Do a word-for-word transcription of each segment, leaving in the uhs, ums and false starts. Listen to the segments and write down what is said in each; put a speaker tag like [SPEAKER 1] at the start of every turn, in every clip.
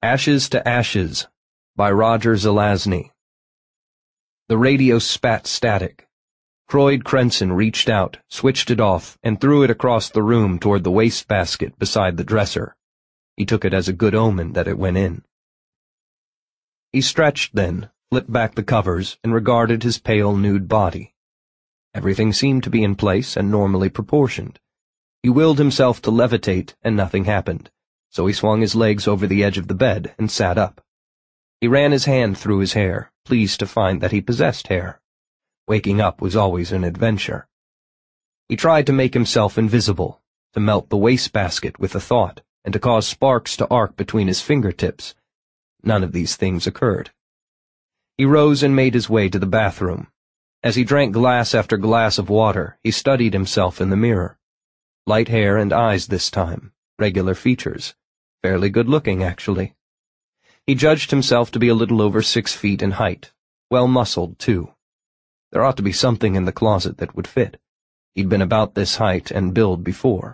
[SPEAKER 1] Ashes to Ashes by Roger Zelazny. The radio spat static. Croyd Crenson reached out, switched it off, and threw it across the room toward the wastebasket beside the dresser. He took it as a good omen that it went in. He stretched then, flipped back the covers, and regarded his pale nude body. Everything seemed to be in place and normally proportioned. He willed himself to levitate, and nothing happened, so he swung his legs over the edge of the bed and sat up. He ran his hand through his hair, pleased to find that he possessed hair. Waking up was always an adventure. He tried to make himself invisible, to melt the wastebasket with a thought, and to cause sparks to arc between his fingertips. None of these things occurred. He rose and made his way to the bathroom. As he drank glass after glass of water, he studied himself in the mirror. Light hair and eyes this time, regular features. Fairly good-looking, actually. He judged himself to be a little over six feet in height, well-muscled, too. There ought to be something in the closet that would fit. He'd been about this height and build before.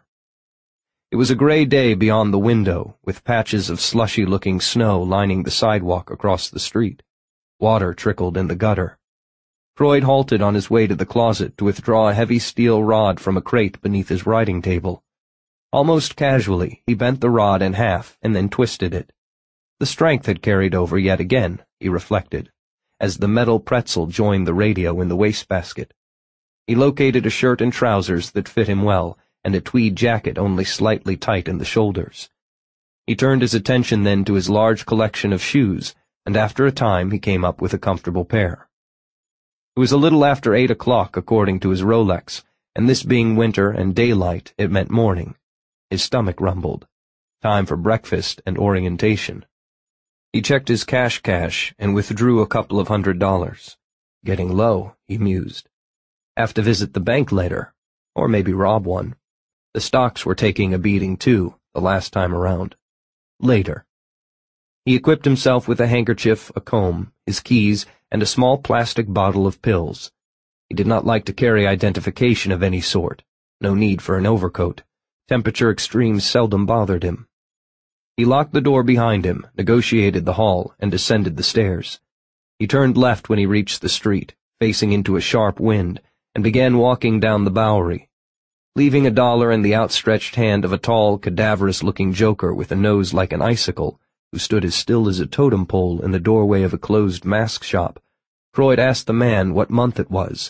[SPEAKER 1] It was a gray day beyond the window, with patches of slushy-looking snow lining the sidewalk across the street. Water trickled in the gutter. Croyd halted on his way to the closet to withdraw a heavy steel rod from a crate beneath his writing table. Almost casually, he bent the rod in half and then twisted it. The strength had carried over yet again, he reflected, as the metal pretzel joined the radio in the wastebasket. He located a shirt and trousers that fit him well, and a tweed jacket only slightly tight in the shoulders. He turned his attention then to his large collection of shoes, and after a time he came up with a comfortable pair. It was a little after eight o'clock according to his Rolex, and this being winter and daylight, it meant morning. His stomach rumbled. Time for breakfast and orientation. He checked his cash cache and withdrew a couple of hundred dollars. Getting low, he mused. Have to visit the bank later, or maybe rob one. The stocks were taking a beating too, the last time around. Later. He equipped himself with a handkerchief, a comb, his keys, and a small plastic bottle of pills. He did not like to carry identification of any sort. No need for an overcoat. Temperature extremes seldom bothered him. He locked the door behind him, negotiated the hall, and descended the stairs. He turned left when he reached the street, facing into a sharp wind, and began walking down the Bowery. Leaving a dollar in the outstretched hand of a tall, cadaverous-looking joker with a nose like an icicle, who stood as still as a totem pole in the doorway of a closed mask shop, Croyd asked the man what month it was.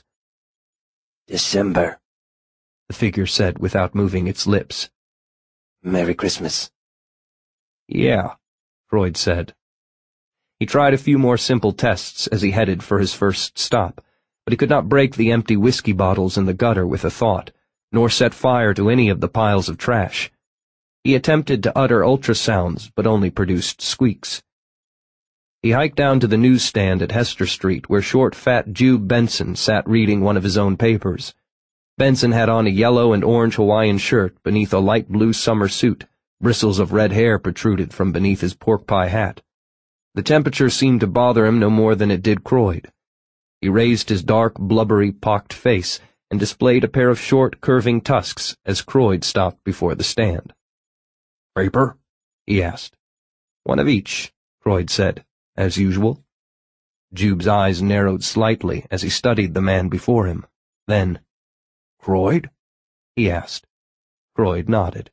[SPEAKER 2] December,
[SPEAKER 1] the figure said without moving its lips.
[SPEAKER 2] Merry Christmas.
[SPEAKER 1] Yeah, Croyd said. He tried a few more simple tests as he headed for his first stop, but he could not break the empty whiskey bottles in the gutter with a thought, nor set fire to any of the piles of trash. He attempted to utter ultrasounds, but only produced squeaks. He hiked down to the newsstand at Hester Street, where short, fat Jube Benson sat reading one of his own papers. Benson had on a yellow and orange Hawaiian shirt beneath a light blue summer suit. Bristles of red hair protruded from beneath his pork-pie hat. The temperature seemed to bother him no more than it did Croyd. He raised his dark, blubbery, pocked face and displayed a pair of short, curving tusks as Croyd stopped before the stand.
[SPEAKER 3] "Paper?"
[SPEAKER 1] he asked. "One of each," Croyd said, as usual. Jube's eyes narrowed slightly as he studied the man before him. Then,
[SPEAKER 3] "Croyd?"
[SPEAKER 1] he asked. Croyd nodded.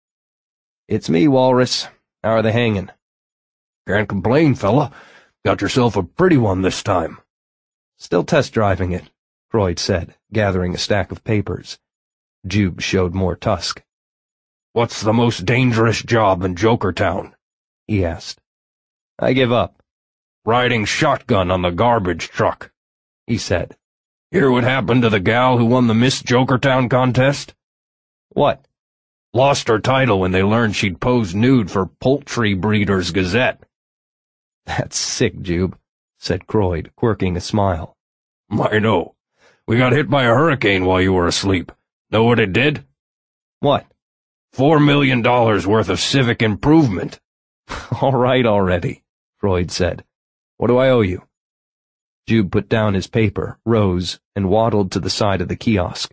[SPEAKER 1] "It's me, Walrus. How are they hanging?"
[SPEAKER 3] "Can't complain, fella. Got yourself a pretty one this time."
[SPEAKER 1] "Still test driving it," Croyd said, gathering a stack of papers. Jube showed more tusk.
[SPEAKER 3] "What's the most dangerous job in Jokertown?"
[SPEAKER 1] he asked. "I give up."
[SPEAKER 3] "Riding shotgun on the garbage truck,"
[SPEAKER 1] he said.
[SPEAKER 3] "Hear what happened to the gal who won the Miss Jokertown contest?"
[SPEAKER 1] "What?"
[SPEAKER 3] "Lost her title when they learned she'd posed nude for Poultry Breeders' Gazette."
[SPEAKER 1] "That's sick, Jube," said Croyd, quirking a smile.
[SPEAKER 3] "I know. We got hit by a hurricane while you were asleep. Know what it did?"
[SPEAKER 1] "What?"
[SPEAKER 3] Four million dollars worth of civic improvement."
[SPEAKER 1] "All right already," Croyd said. "What do I owe you?" Jube put down his paper, rose, and waddled to the side of the kiosk.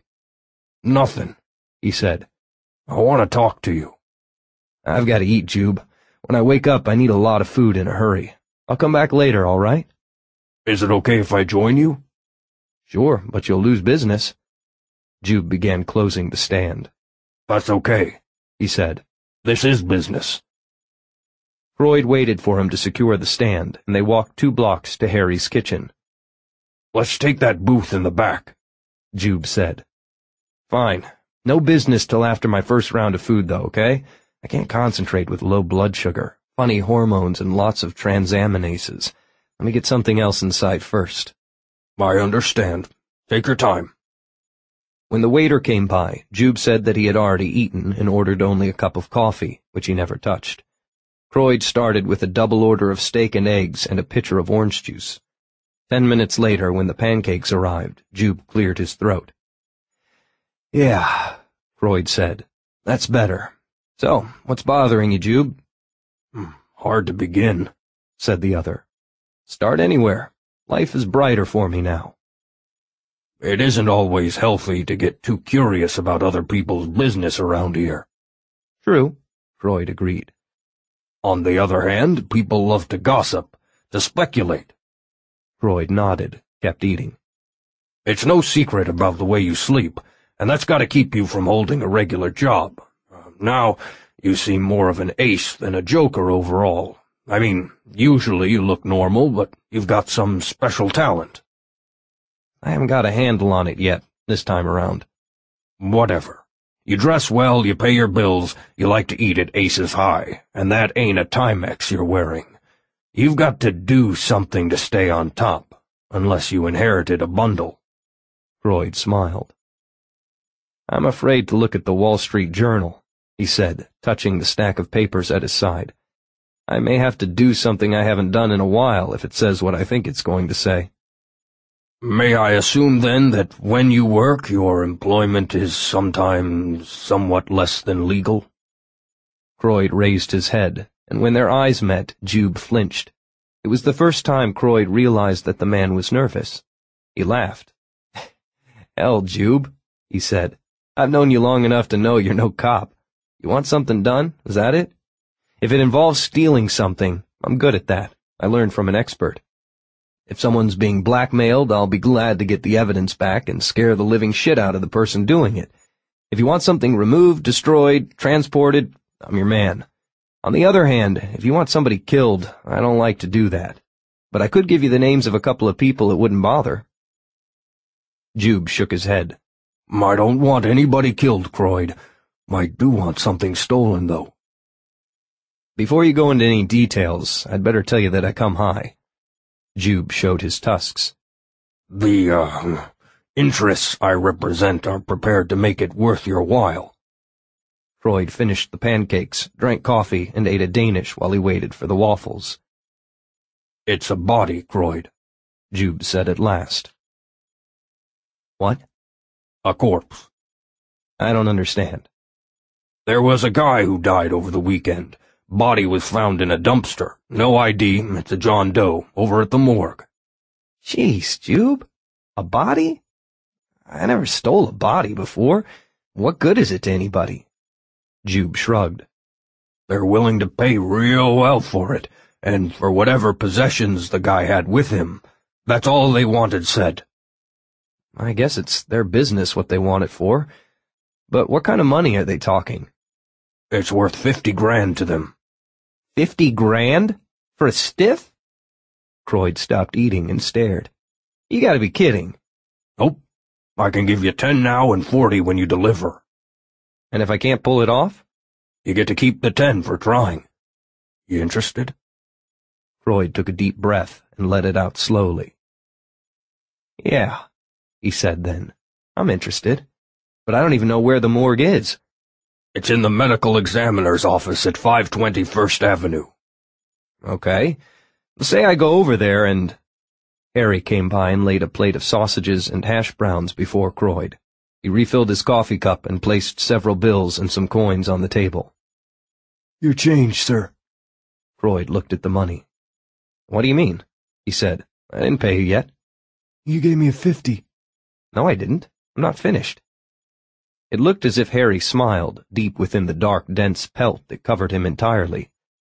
[SPEAKER 3] "Nothing," he said. "I want to talk to you."
[SPEAKER 1] "I've got to eat, Jube. When I wake up, I need a lot of food in a hurry. I'll come back later, all right?
[SPEAKER 3] Is it okay if I join you?
[SPEAKER 1] Sure, but you'll lose business. Jube began closing the stand.
[SPEAKER 3] That's okay,
[SPEAKER 1] he said.
[SPEAKER 3] This is business.
[SPEAKER 1] Croyd waited for him to secure the stand, and they walked two blocks to Harry's kitchen.
[SPEAKER 3] Let's take that booth in the back,
[SPEAKER 1] Jube said. Fine. No business till after my first round of food, though, okay? I can't concentrate with low blood sugar, funny hormones, and lots of transaminases. Let me get something else in sight first.
[SPEAKER 3] I understand. Take your time.
[SPEAKER 1] When the waiter came by, Jube said that he had already eaten and ordered only a cup of coffee, which he never touched. Croyd started with a double order of steak and eggs and a pitcher of orange juice. Ten minutes later, when the pancakes arrived, Jube cleared his throat. Yeah, Croyd said. That's better. So, what's bothering you, Jube?
[SPEAKER 3] Hard to begin,
[SPEAKER 1] said the other. Start anywhere. Life is brighter for me now.
[SPEAKER 3] It isn't always healthy to get too curious about other people's business around here.
[SPEAKER 1] True, Croyd agreed.
[SPEAKER 3] On the other hand, people love to gossip, to speculate.
[SPEAKER 1] Croyd nodded, kept eating.
[SPEAKER 3] It's no secret about the way you sleep, and that's got to keep you from holding a regular job. Uh, now, you seem more of an ace than a joker overall. I mean, usually you look normal, but you've got some special talent.
[SPEAKER 1] I haven't got a handle on it yet, this time around.
[SPEAKER 3] Whatever. You dress well, you pay your bills, you like to eat at Aces High, and that ain't a Timex you're wearing. You've got to do something to stay on top, unless you inherited a bundle.
[SPEAKER 1] Croyd smiled. I'm afraid to look at the Wall Street Journal, he said, touching the stack of papers at his side. I may have to do something I haven't done in a while if it says what I think it's going to say.
[SPEAKER 3] May I assume, then, that when you work, your employment is sometimes somewhat less than legal?
[SPEAKER 1] Croyd raised his head, and when their eyes met, Jube flinched. It was the first time Croyd realized that the man was nervous. He laughed. Hell, Jube, he said. I've known you long enough to know you're no cop. You want something done? Is that it? If it involves stealing something, I'm good at that. I learned from an expert. If someone's being blackmailed, I'll be glad to get the evidence back and scare the living shit out of the person doing it. If you want something removed, destroyed, transported, I'm your man. On the other hand, if you want somebody killed, I don't like to do that. But I could give you the names of a couple of people it wouldn't bother. Jube shook his head.
[SPEAKER 3] I don't want anybody killed, Croyd. I do want something stolen, though.
[SPEAKER 1] Before you go into any details, I'd better tell you that I come high. Jube showed his tusks.
[SPEAKER 3] The, uh, interests I represent are prepared to make it worth your while.
[SPEAKER 1] Croyd finished the pancakes, drank coffee, and ate a Danish while he waited for the waffles.
[SPEAKER 3] It's a body, Croyd,
[SPEAKER 1] Jube said at last. What?
[SPEAKER 3] A corpse.
[SPEAKER 1] I don't understand.
[SPEAKER 3] There was a guy who died over the weekend. Body was found in a dumpster. No I D, it's a John Doe, over at the morgue.
[SPEAKER 1] Jeez, Jube. A body? I never stole a body before. What good is it to anybody? Jube shrugged.
[SPEAKER 3] They're willing to pay real well for it, and for whatever possessions the guy had with him. That's all they wanted said.
[SPEAKER 1] I guess it's their business what they want it for. But what kind of money are they talking?
[SPEAKER 3] It's worth fifty grand to them.
[SPEAKER 1] Fifty grand? For a stiff? Croyd stopped eating and stared. You gotta be kidding.
[SPEAKER 3] Nope. I can give you ten now and forty when you deliver.
[SPEAKER 1] And if I can't pull it off?
[SPEAKER 3] You get to keep the ten for trying. You interested?
[SPEAKER 1] Croyd took a deep breath and let it out slowly. Yeah, he said then. I'm interested. But I don't even know where the morgue is.
[SPEAKER 3] It's in the medical examiner's office at five twenty First Avenue.
[SPEAKER 1] Okay. Say I go over there and... Harry came by and laid a plate of sausages and hash browns before Croyd. He refilled his coffee cup and placed several bills and some coins on the table.
[SPEAKER 4] Your change, sir.
[SPEAKER 1] Croyd looked at the money. What do you mean? He said. I didn't pay you yet.
[SPEAKER 4] You gave me a fifty.
[SPEAKER 1] No, I didn't. I'm not finished. It looked as if Harry smiled, deep within the dark, dense pelt that covered him entirely.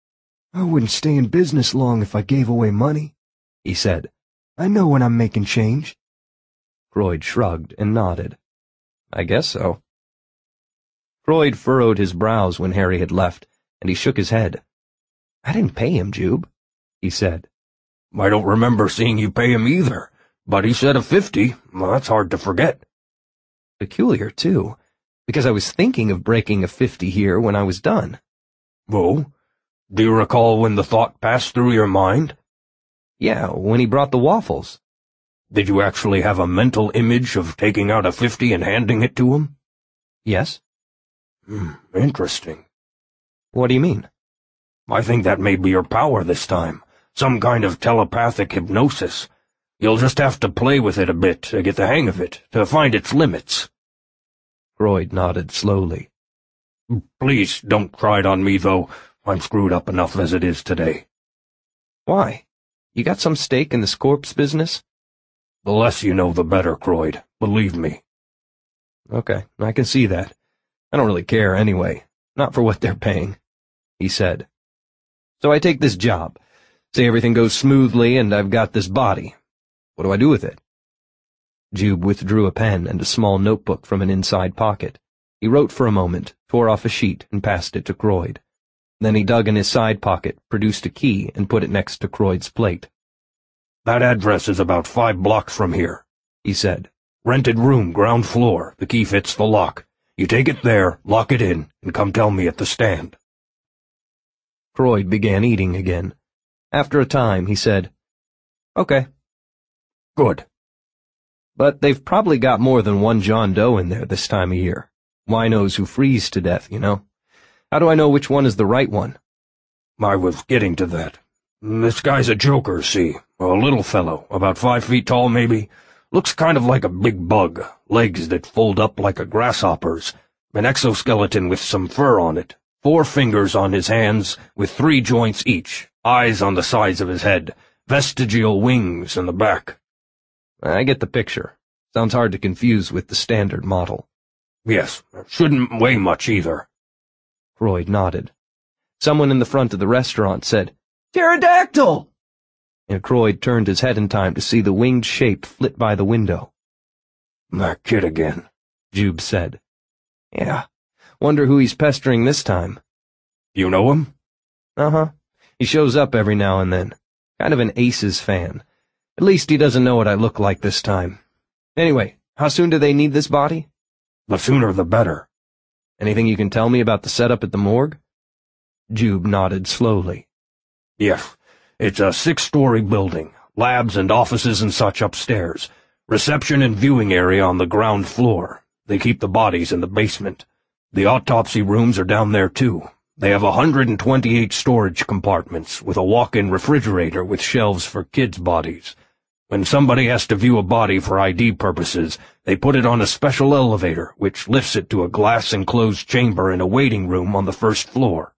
[SPEAKER 4] I wouldn't stay in business long if I gave away money, he said. I know when I'm making change.
[SPEAKER 1] Croyd shrugged and nodded. I guess so. Croyd furrowed his brows when Harry had left, and he shook his head. I didn't pay him, Jube, he said.
[SPEAKER 3] I don't remember seeing you pay him either, but he said a fifty. Well, that's hard to forget.
[SPEAKER 1] Peculiar, too, because I was thinking of breaking a fifty here when I was done.
[SPEAKER 3] Oh? Do you recall when the thought passed through your mind?
[SPEAKER 1] Yeah, when he brought the waffles.
[SPEAKER 3] Did you actually have a mental image of taking out a fifty and handing it to him?
[SPEAKER 1] Yes.
[SPEAKER 3] Hmm, interesting.
[SPEAKER 1] What do you mean?
[SPEAKER 3] I think that may be your power this time. Some kind of telepathic hypnosis. You'll just have to play with it a bit to get the hang of it, to find its limits.
[SPEAKER 1] Croyd nodded slowly.
[SPEAKER 3] Please don't try it on me, though. I'm screwed up enough as it is today.
[SPEAKER 1] Why? You got some stake in this corpse business?
[SPEAKER 3] The less you know, the better, Croyd. Believe me.
[SPEAKER 1] Okay, I can see that. I don't really care anyway. Not for what they're paying, he said. So I take this job. Say everything goes smoothly and I've got this body. What do I do with it? Jube withdrew a pen and a small notebook from an inside pocket. He wrote for a moment, tore off a sheet, and passed it to Croyd. Then he dug in his side pocket, produced a key, and put it next to Croyd's plate.
[SPEAKER 3] That address is about five blocks from here, he said. Rented room, ground floor. The key fits the lock. You take it there, lock it in, and come tell me at the stand.
[SPEAKER 1] Croyd began eating again. After a time, he said, Okay.
[SPEAKER 3] Good.
[SPEAKER 1] But they've probably got more than one John Doe in there this time of year. Winos who freeze to death, you know. How do I know which one is the right one?
[SPEAKER 3] I was getting to that. This guy's a joker, see? A little fellow, about five feet tall maybe. Looks kind of like a big bug, legs that fold up like a grasshopper's, an exoskeleton with some fur on it, four fingers on his hands with three joints each, eyes on the sides of his head, vestigial wings in the back.
[SPEAKER 1] I get the picture. Sounds hard to confuse with the standard model.
[SPEAKER 3] Yes, shouldn't weigh much either.
[SPEAKER 1] Croyd nodded. Someone in the front of the restaurant said, Pterodactyl! And Croyd turned his head in time to see the winged shape flit by the window.
[SPEAKER 3] That kid again,
[SPEAKER 1] Jube said. Yeah, wonder who he's pestering this time.
[SPEAKER 3] You know him?
[SPEAKER 1] Uh-huh. He shows up every now and then. Kind of an Aces fan. At least he doesn't know what I look like this time. Anyway, how soon do they need this body?
[SPEAKER 3] The sooner the better.
[SPEAKER 1] Anything you can tell me about the setup at the morgue? Jube nodded slowly.
[SPEAKER 3] Yes, it's a six-story building, labs and offices and such upstairs, reception and viewing area on the ground floor. They keep the bodies in the basement. The autopsy rooms are down there too. They have one hundred twenty-eight storage compartments with a walk-in refrigerator with shelves for kids' bodies. When somebody has to view a body for I D purposes, they put it on a special elevator, which lifts it to a glass-enclosed chamber in a waiting room on the first floor.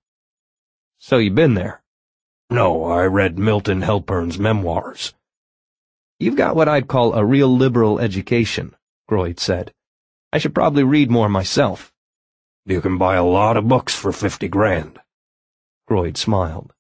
[SPEAKER 1] So you've been there?
[SPEAKER 3] No, I read Milton Helpern's memoirs.
[SPEAKER 1] You've got what I'd call a real liberal education, Croyd said. I should probably read more myself.
[SPEAKER 3] You can buy a lot of books for fifty grand.
[SPEAKER 1] Croyd smiled.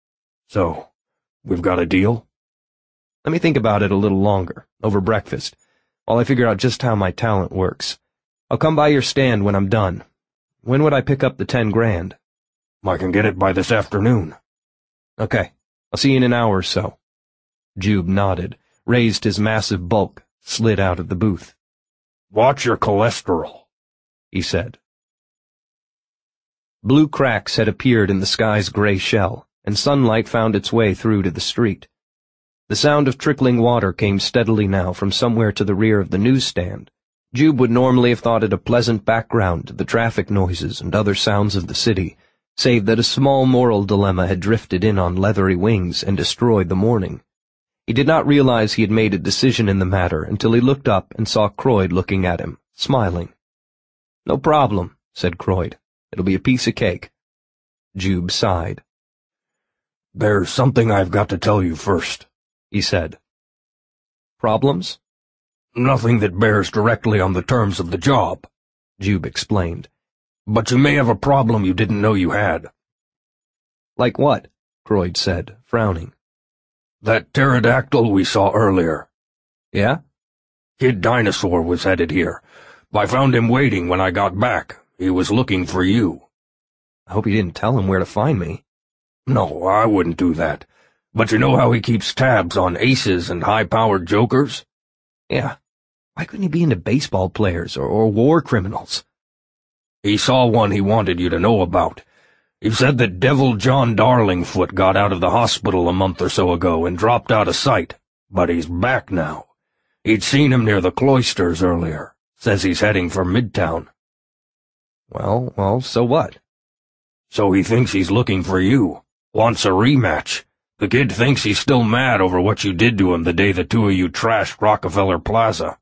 [SPEAKER 3] So, we've got a deal?
[SPEAKER 1] Let me think about it a little longer, over breakfast, while I figure out just how my talent works. I'll come by your stand when I'm done. When would I pick up the ten grand?
[SPEAKER 3] I can get it by this afternoon.
[SPEAKER 1] Okay, I'll see you in an hour or so. Jube nodded, raised his massive bulk, slid out of the booth.
[SPEAKER 3] Watch your cholesterol,
[SPEAKER 1] he said. Blue cracks had appeared in the sky's gray shell, and sunlight found its way through to the street. The sound of trickling water came steadily now from somewhere to the rear of the newsstand. Jube would normally have thought it a pleasant background to the traffic noises and other sounds of the city, save that a small moral dilemma had drifted in on leathery wings and destroyed the morning. He did not realize he had made a decision in the matter until he looked up and saw Croyd looking at him, smiling. No problem, said Croyd. It'll be a piece of cake. Jube sighed.
[SPEAKER 3] There's something I've got to tell you first, he said.
[SPEAKER 1] Problems?
[SPEAKER 3] Nothing that bears directly on the terms of the job, Jube explained. But you may have a problem you didn't know you had.
[SPEAKER 1] Like what? Croyd said, frowning.
[SPEAKER 3] That pterodactyl we saw earlier.
[SPEAKER 1] Yeah?
[SPEAKER 3] Kid Dinosaur was headed here. I found him waiting when I got back. He was looking for you.
[SPEAKER 1] I hope you didn't tell him where to find me.
[SPEAKER 3] No, I wouldn't do that. But you know how he keeps tabs on aces and high-powered jokers?
[SPEAKER 1] Yeah. Why couldn't he be into baseball players or, or war criminals?
[SPEAKER 3] He saw one he wanted you to know about. He said that Devil John Darlingfoot got out of the hospital a month or so ago and dropped out of sight, but he's back now. He'd seen him near the cloisters earlier. Says he's heading for Midtown.
[SPEAKER 1] Well, well, so what?
[SPEAKER 3] So he thinks he's looking for you. Wants a rematch. The kid thinks he's still mad over what you did to him the day the two of you trashed Rockefeller Plaza.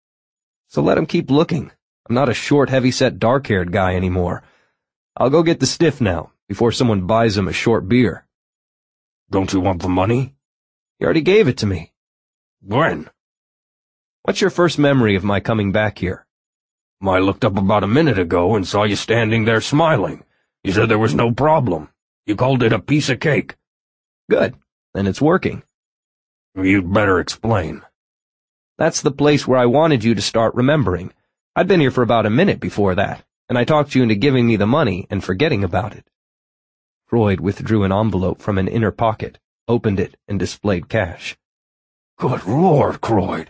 [SPEAKER 1] So let him keep looking. I'm not a short, heavy-set, dark-haired guy anymore. I'll go get the stiff now, before someone buys him a short beer.
[SPEAKER 3] Don't you want the money?
[SPEAKER 1] You already gave it to me.
[SPEAKER 3] When?
[SPEAKER 1] What's your first memory of my coming back here?
[SPEAKER 3] I looked up about a minute ago and saw you standing there smiling. You said there was no problem. You called it a piece of cake.
[SPEAKER 1] Good. Then it's working.
[SPEAKER 3] You'd better explain.
[SPEAKER 1] That's the place where I wanted you to start remembering. I'd been here for about a minute before that, and I talked you into giving me the money and forgetting about it. Croyd withdrew an envelope from an inner pocket, opened it, and displayed cash.
[SPEAKER 3] Good Lord, Croyd.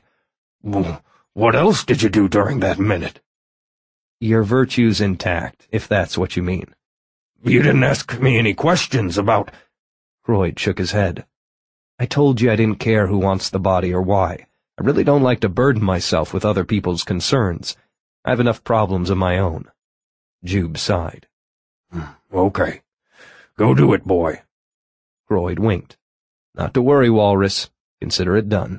[SPEAKER 3] What else did you do during that minute?
[SPEAKER 1] Your virtue's intact, if that's what you mean.
[SPEAKER 3] You didn't ask me any questions about—
[SPEAKER 1] Croyd shook his head. I told you I didn't care who wants the body or why. I really don't like to burden myself with other people's concerns. I have enough problems of my own. Jube sighed.
[SPEAKER 3] Okay. Go do it, boy.
[SPEAKER 1] Croyd winked. Not to worry, Walrus. Consider it done.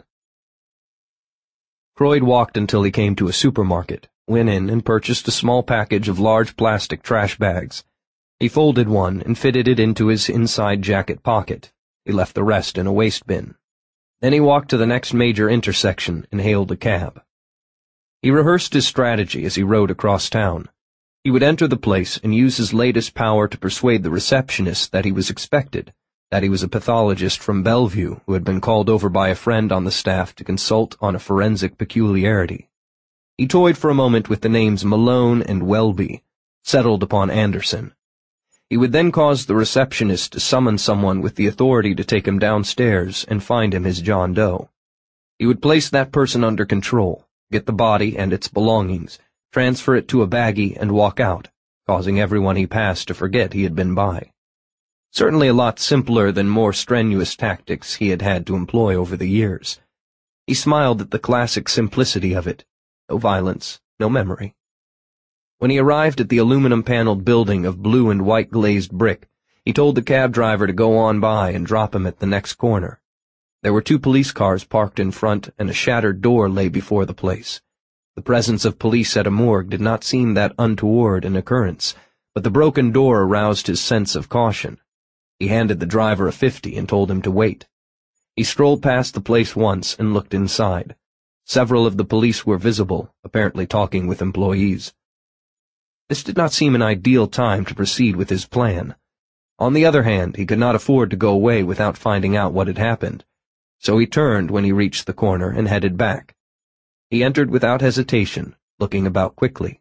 [SPEAKER 1] Croyd walked until he came to a supermarket, went in and purchased a small package of large plastic trash bags. He folded one and fitted it into his inside jacket pocket. He left the rest in a waste bin. Then he walked to the next major intersection and hailed a cab. He rehearsed his strategy as he rode across town. He would enter the place and use his latest power to persuade the receptionist that he was expected, that he was a pathologist from Bellevue who had been called over by a friend on the staff to consult on a forensic peculiarity. He toyed for a moment with the names Malone and Welby, settled upon Anderson. He would then cause the receptionist to summon someone with the authority to take him downstairs and find him his John Doe. He would place that person under control, get the body and its belongings, transfer it to a baggie, and walk out, causing everyone he passed to forget he had been by. Certainly a lot simpler than more strenuous tactics he had had to employ over the years. He smiled at the classic simplicity of it. No violence, no memory. When he arrived at the aluminum-paneled building of blue and white glazed brick, he told the cab driver to go on by and drop him at the next corner. There were two police cars parked in front, and a shattered door lay before the place. The presence of police at a morgue did not seem that untoward an occurrence, but the broken door aroused his sense of caution. He handed the driver a fifty and told him to wait. He strolled past the place once and looked inside. Several of the police were visible, apparently talking with employees. This did not seem an ideal time to proceed with his plan. On the other hand, he could not afford to go away without finding out what had happened, so he turned when he reached the corner and headed back. He entered without hesitation, looking about quickly.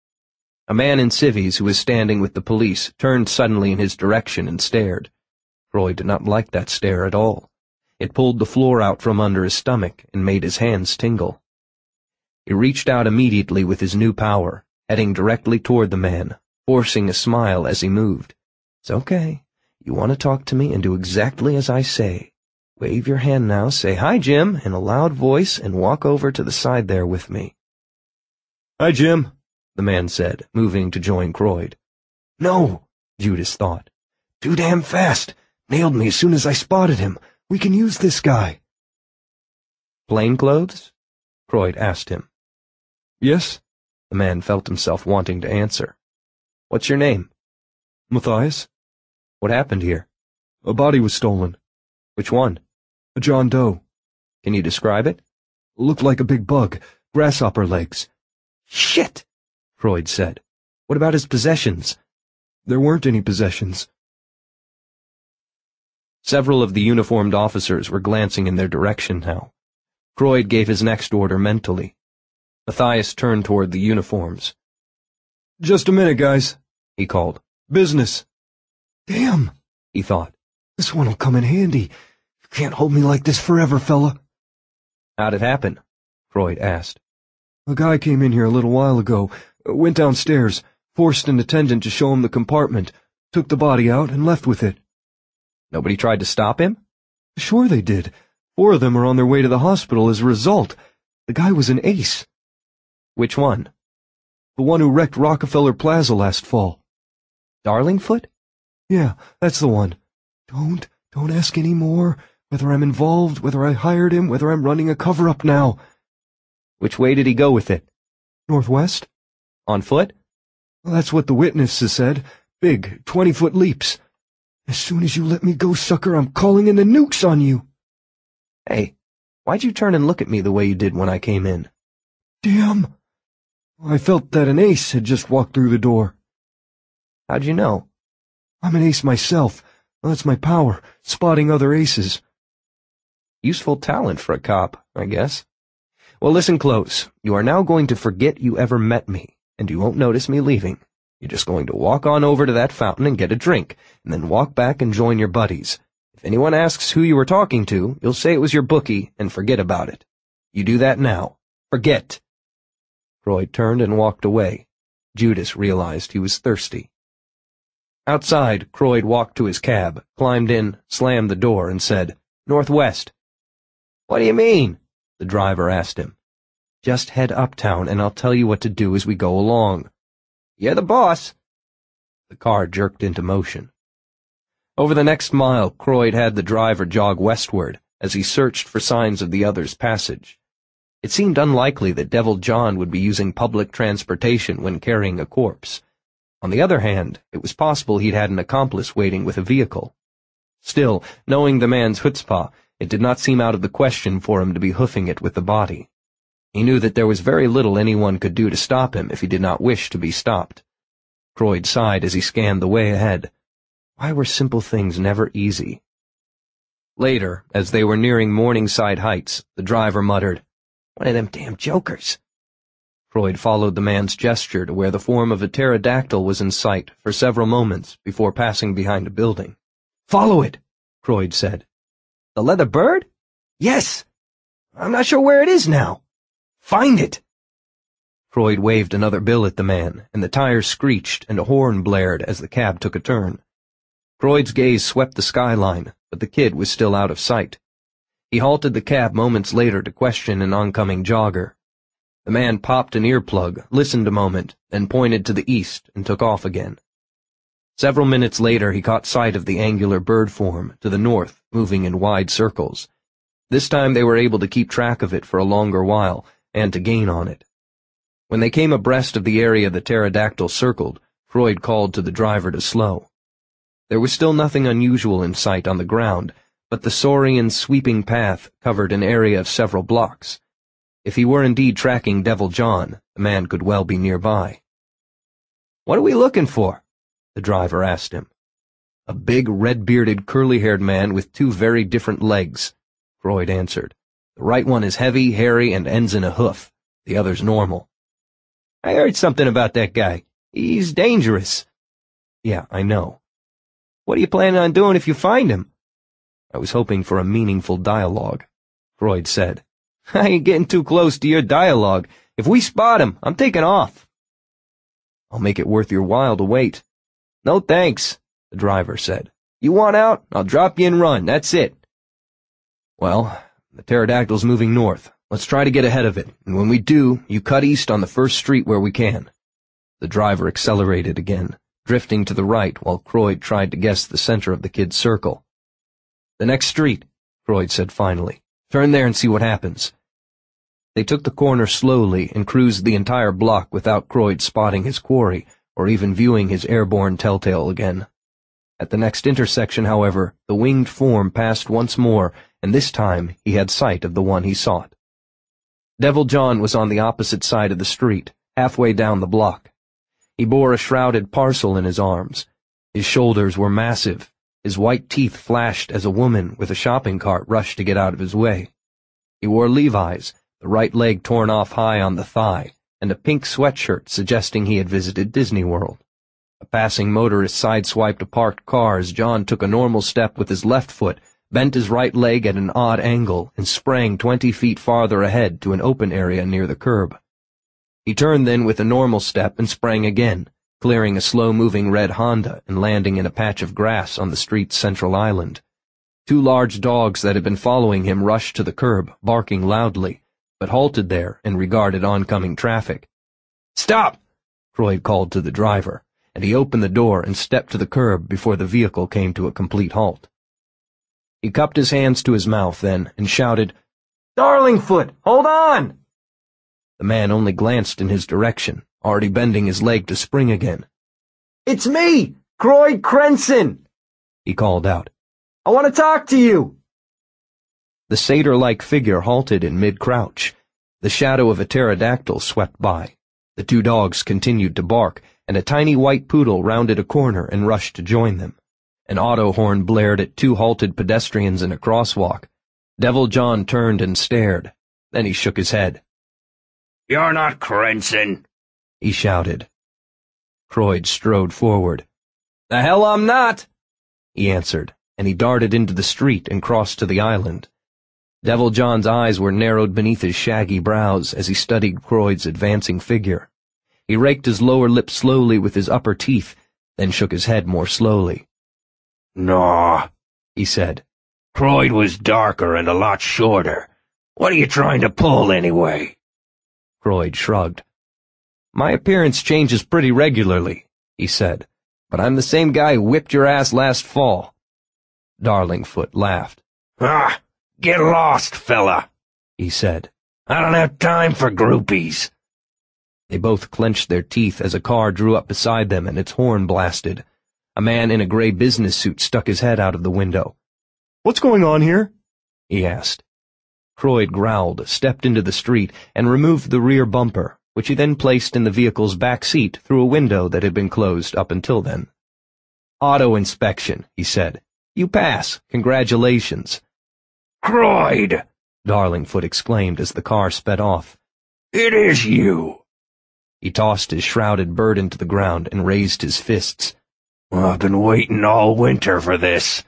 [SPEAKER 1] A man in civvies who was standing with the police turned suddenly in his direction and stared. Croyd did not like that stare at all. It pulled the floor out from under his stomach and made his hands tingle. He reached out immediately with his new power, heading directly toward the man, forcing a smile as he moved. It's okay. You want to talk to me and do exactly as I say. Wave your hand now, say, "Hi, Jim," in a loud voice, and walk over to the side there with me.
[SPEAKER 4] "Hi, Jim,"
[SPEAKER 1] the man said, moving to join Croyd.
[SPEAKER 4] "No," Judas thought. "Too damn fast. Nailed me as soon as I spotted him. We can use this guy."
[SPEAKER 1] "Plainclothes?" Croyd asked him.
[SPEAKER 4] "Yes?"
[SPEAKER 1] The man felt himself wanting to answer. "What's your name?"
[SPEAKER 4] "Matthias."
[SPEAKER 1] "What happened here?"
[SPEAKER 4] "A body was stolen."
[SPEAKER 1] "Which one?"
[SPEAKER 4] "A John Doe."
[SPEAKER 1] "Can you describe it?"
[SPEAKER 4] "Looked like a big bug. Grasshopper legs."
[SPEAKER 1] "Shit!" Croyd said. "What about his possessions?"
[SPEAKER 4] "There weren't any possessions."
[SPEAKER 1] Several of the uniformed officers were glancing in their direction now. Croyd gave his next order mentally. Matthias turned toward the uniforms.
[SPEAKER 4] "Just a minute, guys," he called. "Business."
[SPEAKER 1] "Damn," he thought.
[SPEAKER 4] "This one'll come in handy. You can't hold me like this forever, fella."
[SPEAKER 1] "How'd it happen?" Croyd asked.
[SPEAKER 4] "A guy came in here a little while ago, went downstairs, forced an attendant to show him the compartment, took the body out, and left with it."
[SPEAKER 1] "Nobody tried to stop him?"
[SPEAKER 4] "Sure they did. Four of them are on their way to the hospital as a result. The guy was an ace."
[SPEAKER 1] "Which one?"
[SPEAKER 4] "The one who wrecked Rockefeller Plaza last fall."
[SPEAKER 1] "Darlingfoot?"
[SPEAKER 4] "Yeah, that's the one. Don't, don't ask any more. Whether I'm involved, whether I hired him, whether I'm running a cover-up now."
[SPEAKER 1] "Which way did he go with it?"
[SPEAKER 4] "Northwest."
[SPEAKER 1] "On foot?"
[SPEAKER 4] Well, that's what the witnesses said. Big, twenty-foot leaps. As soon as you let me go, sucker, I'm calling in the nukes on you."
[SPEAKER 1] "Hey, why'd you turn and look at me the way you did when I came in?"
[SPEAKER 4] "Damn." I felt that an ace had just walked through the door.
[SPEAKER 1] "How'd you know?"
[SPEAKER 4] "I'm an ace myself. That's my power, spotting other aces."
[SPEAKER 1] "Useful talent for a cop, I guess. Well, listen close. You are now going to forget you ever met me, and you won't notice me leaving. You're just going to walk on over to that fountain and get a drink, and then walk back and join your buddies. If anyone asks who you were talking to, you'll say it was your bookie and forget about it. You do that now. Forget." Croyd turned and walked away. Judas realized he was thirsty. Outside, Croyd walked to his cab, climbed in, slammed the door, and said, "Northwest." "What do you mean?" the driver asked him. "Just head uptown, and I'll tell you what to do as we go along." "You're the boss." The car jerked into motion. Over the next mile, Croyd had the driver jog westward as he searched for signs of the other's passage. It seemed unlikely that Devil John would be using public transportation when carrying a corpse. On the other hand, it was possible he'd had an accomplice waiting with a vehicle. Still, knowing the man's chutzpah, it did not seem out of the question for him to be hoofing it with the body. He knew that there was very little anyone could do to stop him if he did not wish to be stopped. Croyd sighed as he scanned the way ahead. Why were simple things never easy? Later, as they were nearing Morningside Heights, the driver muttered, "One of them damn jokers." Croyd followed the man's gesture to where the form of a pterodactyl was in sight for several moments before passing behind a building. "Follow it," Croyd said. "The leather bird?" "Yes. I'm not sure where it is now." "Find it." Croyd waved another bill at the man, and the tires screeched and a horn blared as the cab took a turn. Croyd's gaze swept the skyline, but the kid was still out of sight. He halted the cab moments later to question an oncoming jogger. The man popped an earplug, listened a moment, then pointed to the east and took off again. Several minutes later he caught sight of the angular bird form to the north, moving in wide circles. This time they were able to keep track of it for a longer while, and to gain on it. When they came abreast of the area the pterodactyl circled, Croyd called to the driver to slow. There was still nothing unusual in sight on the ground, but the saurian sweeping path covered an area of several blocks. If he were indeed tracking Devil John, the man could well be nearby. "What are we looking for?" the driver asked him. "A big, red-bearded, curly-haired man with two very different legs," Croyd answered. "The right one is heavy, hairy, and ends in a hoof. The other's normal." "I heard something about that guy. He's dangerous." "Yeah, I know." "What are you planning on doing if you find him?" "I was hoping for a meaningful dialogue," Croyd said. "I ain't getting too close to your dialogue. If we spot him, I'm taking off." "I'll make it worth your while to wait." "No thanks," the driver said. "You want out? I'll drop you and run. That's it." "Well, the pterodactyl's moving north. Let's try to get ahead of it, and when we do, you cut east on the first street where we can." The driver accelerated again, drifting to the right while Croyd tried to guess the center of the kid's circle. "The next street," Croyd said finally. "Turn there and see what happens." They took the corner slowly and cruised the entire block without Croyd spotting his quarry or even viewing his airborne telltale again. At the next intersection, however, the winged form passed once more, and this time he had sight of the one he sought. Devil John was on the opposite side of the street, halfway down the block. He bore a shrouded parcel in his arms. His shoulders were massive, His white teeth flashed as a woman with a shopping cart rushed to get out of his way. He wore Levi's, the right leg torn off high on the thigh, and a pink sweatshirt suggesting he had visited Disney World. A passing motorist sideswiped a parked car as John took a normal step with his left foot, bent his right leg at an odd angle, and sprang twenty feet farther ahead to an open area near the curb. He turned then with a normal step and sprang again, clearing a slow-moving red Honda and landing in a patch of grass on the street's central island. Two large dogs that had been following him rushed to the curb, barking loudly, but halted there and regarded oncoming traffic. "Stop!" Croyd called to the driver, and he opened the door and stepped to the curb before the vehicle came to a complete halt. He cupped his hands to his mouth then and shouted, "Darlingfoot, hold on!" The man only glanced in his direction, already bending his leg to spring again. "It's me, Croyd Crenson!" he called out. "I want to talk to you!" The satyr-like figure halted in mid-crouch. The shadow of a pterodactyl swept by. The two dogs continued to bark, and a tiny white poodle rounded a corner and rushed to join them. An auto horn blared at two halted pedestrians in a crosswalk. Devil John turned and stared. Then he shook his head.
[SPEAKER 3] "You're not Crenson,"
[SPEAKER 1] he shouted. Croyd strode forward. "The hell I'm not," he answered, and he darted into the street and crossed to the island. Devil John's eyes were narrowed beneath his shaggy brows as he studied Croyd's advancing figure. He raked his lower lip slowly with his upper teeth, then shook his head more slowly.
[SPEAKER 3] "Naw," he
[SPEAKER 1] said.
[SPEAKER 3] "Croyd was darker and a lot shorter. What are you trying to pull, anyway?"
[SPEAKER 1] Croyd shrugged. "My appearance changes pretty regularly," he said, "but I'm the same guy who whipped your ass last fall." Darlingfoot laughed.
[SPEAKER 3] "Ah, get lost, fella," he said. "I don't have time for groupies."
[SPEAKER 1] They both clenched their teeth as a car drew up beside them and its horn blasted. A man in a gray business suit stuck his head out of the window.
[SPEAKER 4] "What's going on here?"
[SPEAKER 1] he asked. Croyd growled, stepped into the street, and removed the rear bumper, which he then placed in the vehicle's back seat through a window that had been closed up until then. "Auto inspection," he said. "You pass. Congratulations."
[SPEAKER 3] "Croyd!"
[SPEAKER 1] Darlingfoot exclaimed as the car sped off.
[SPEAKER 3] "It is you!"
[SPEAKER 1] He tossed his shrouded burden to the ground and raised his fists.
[SPEAKER 3] "I've been waiting all winter for this."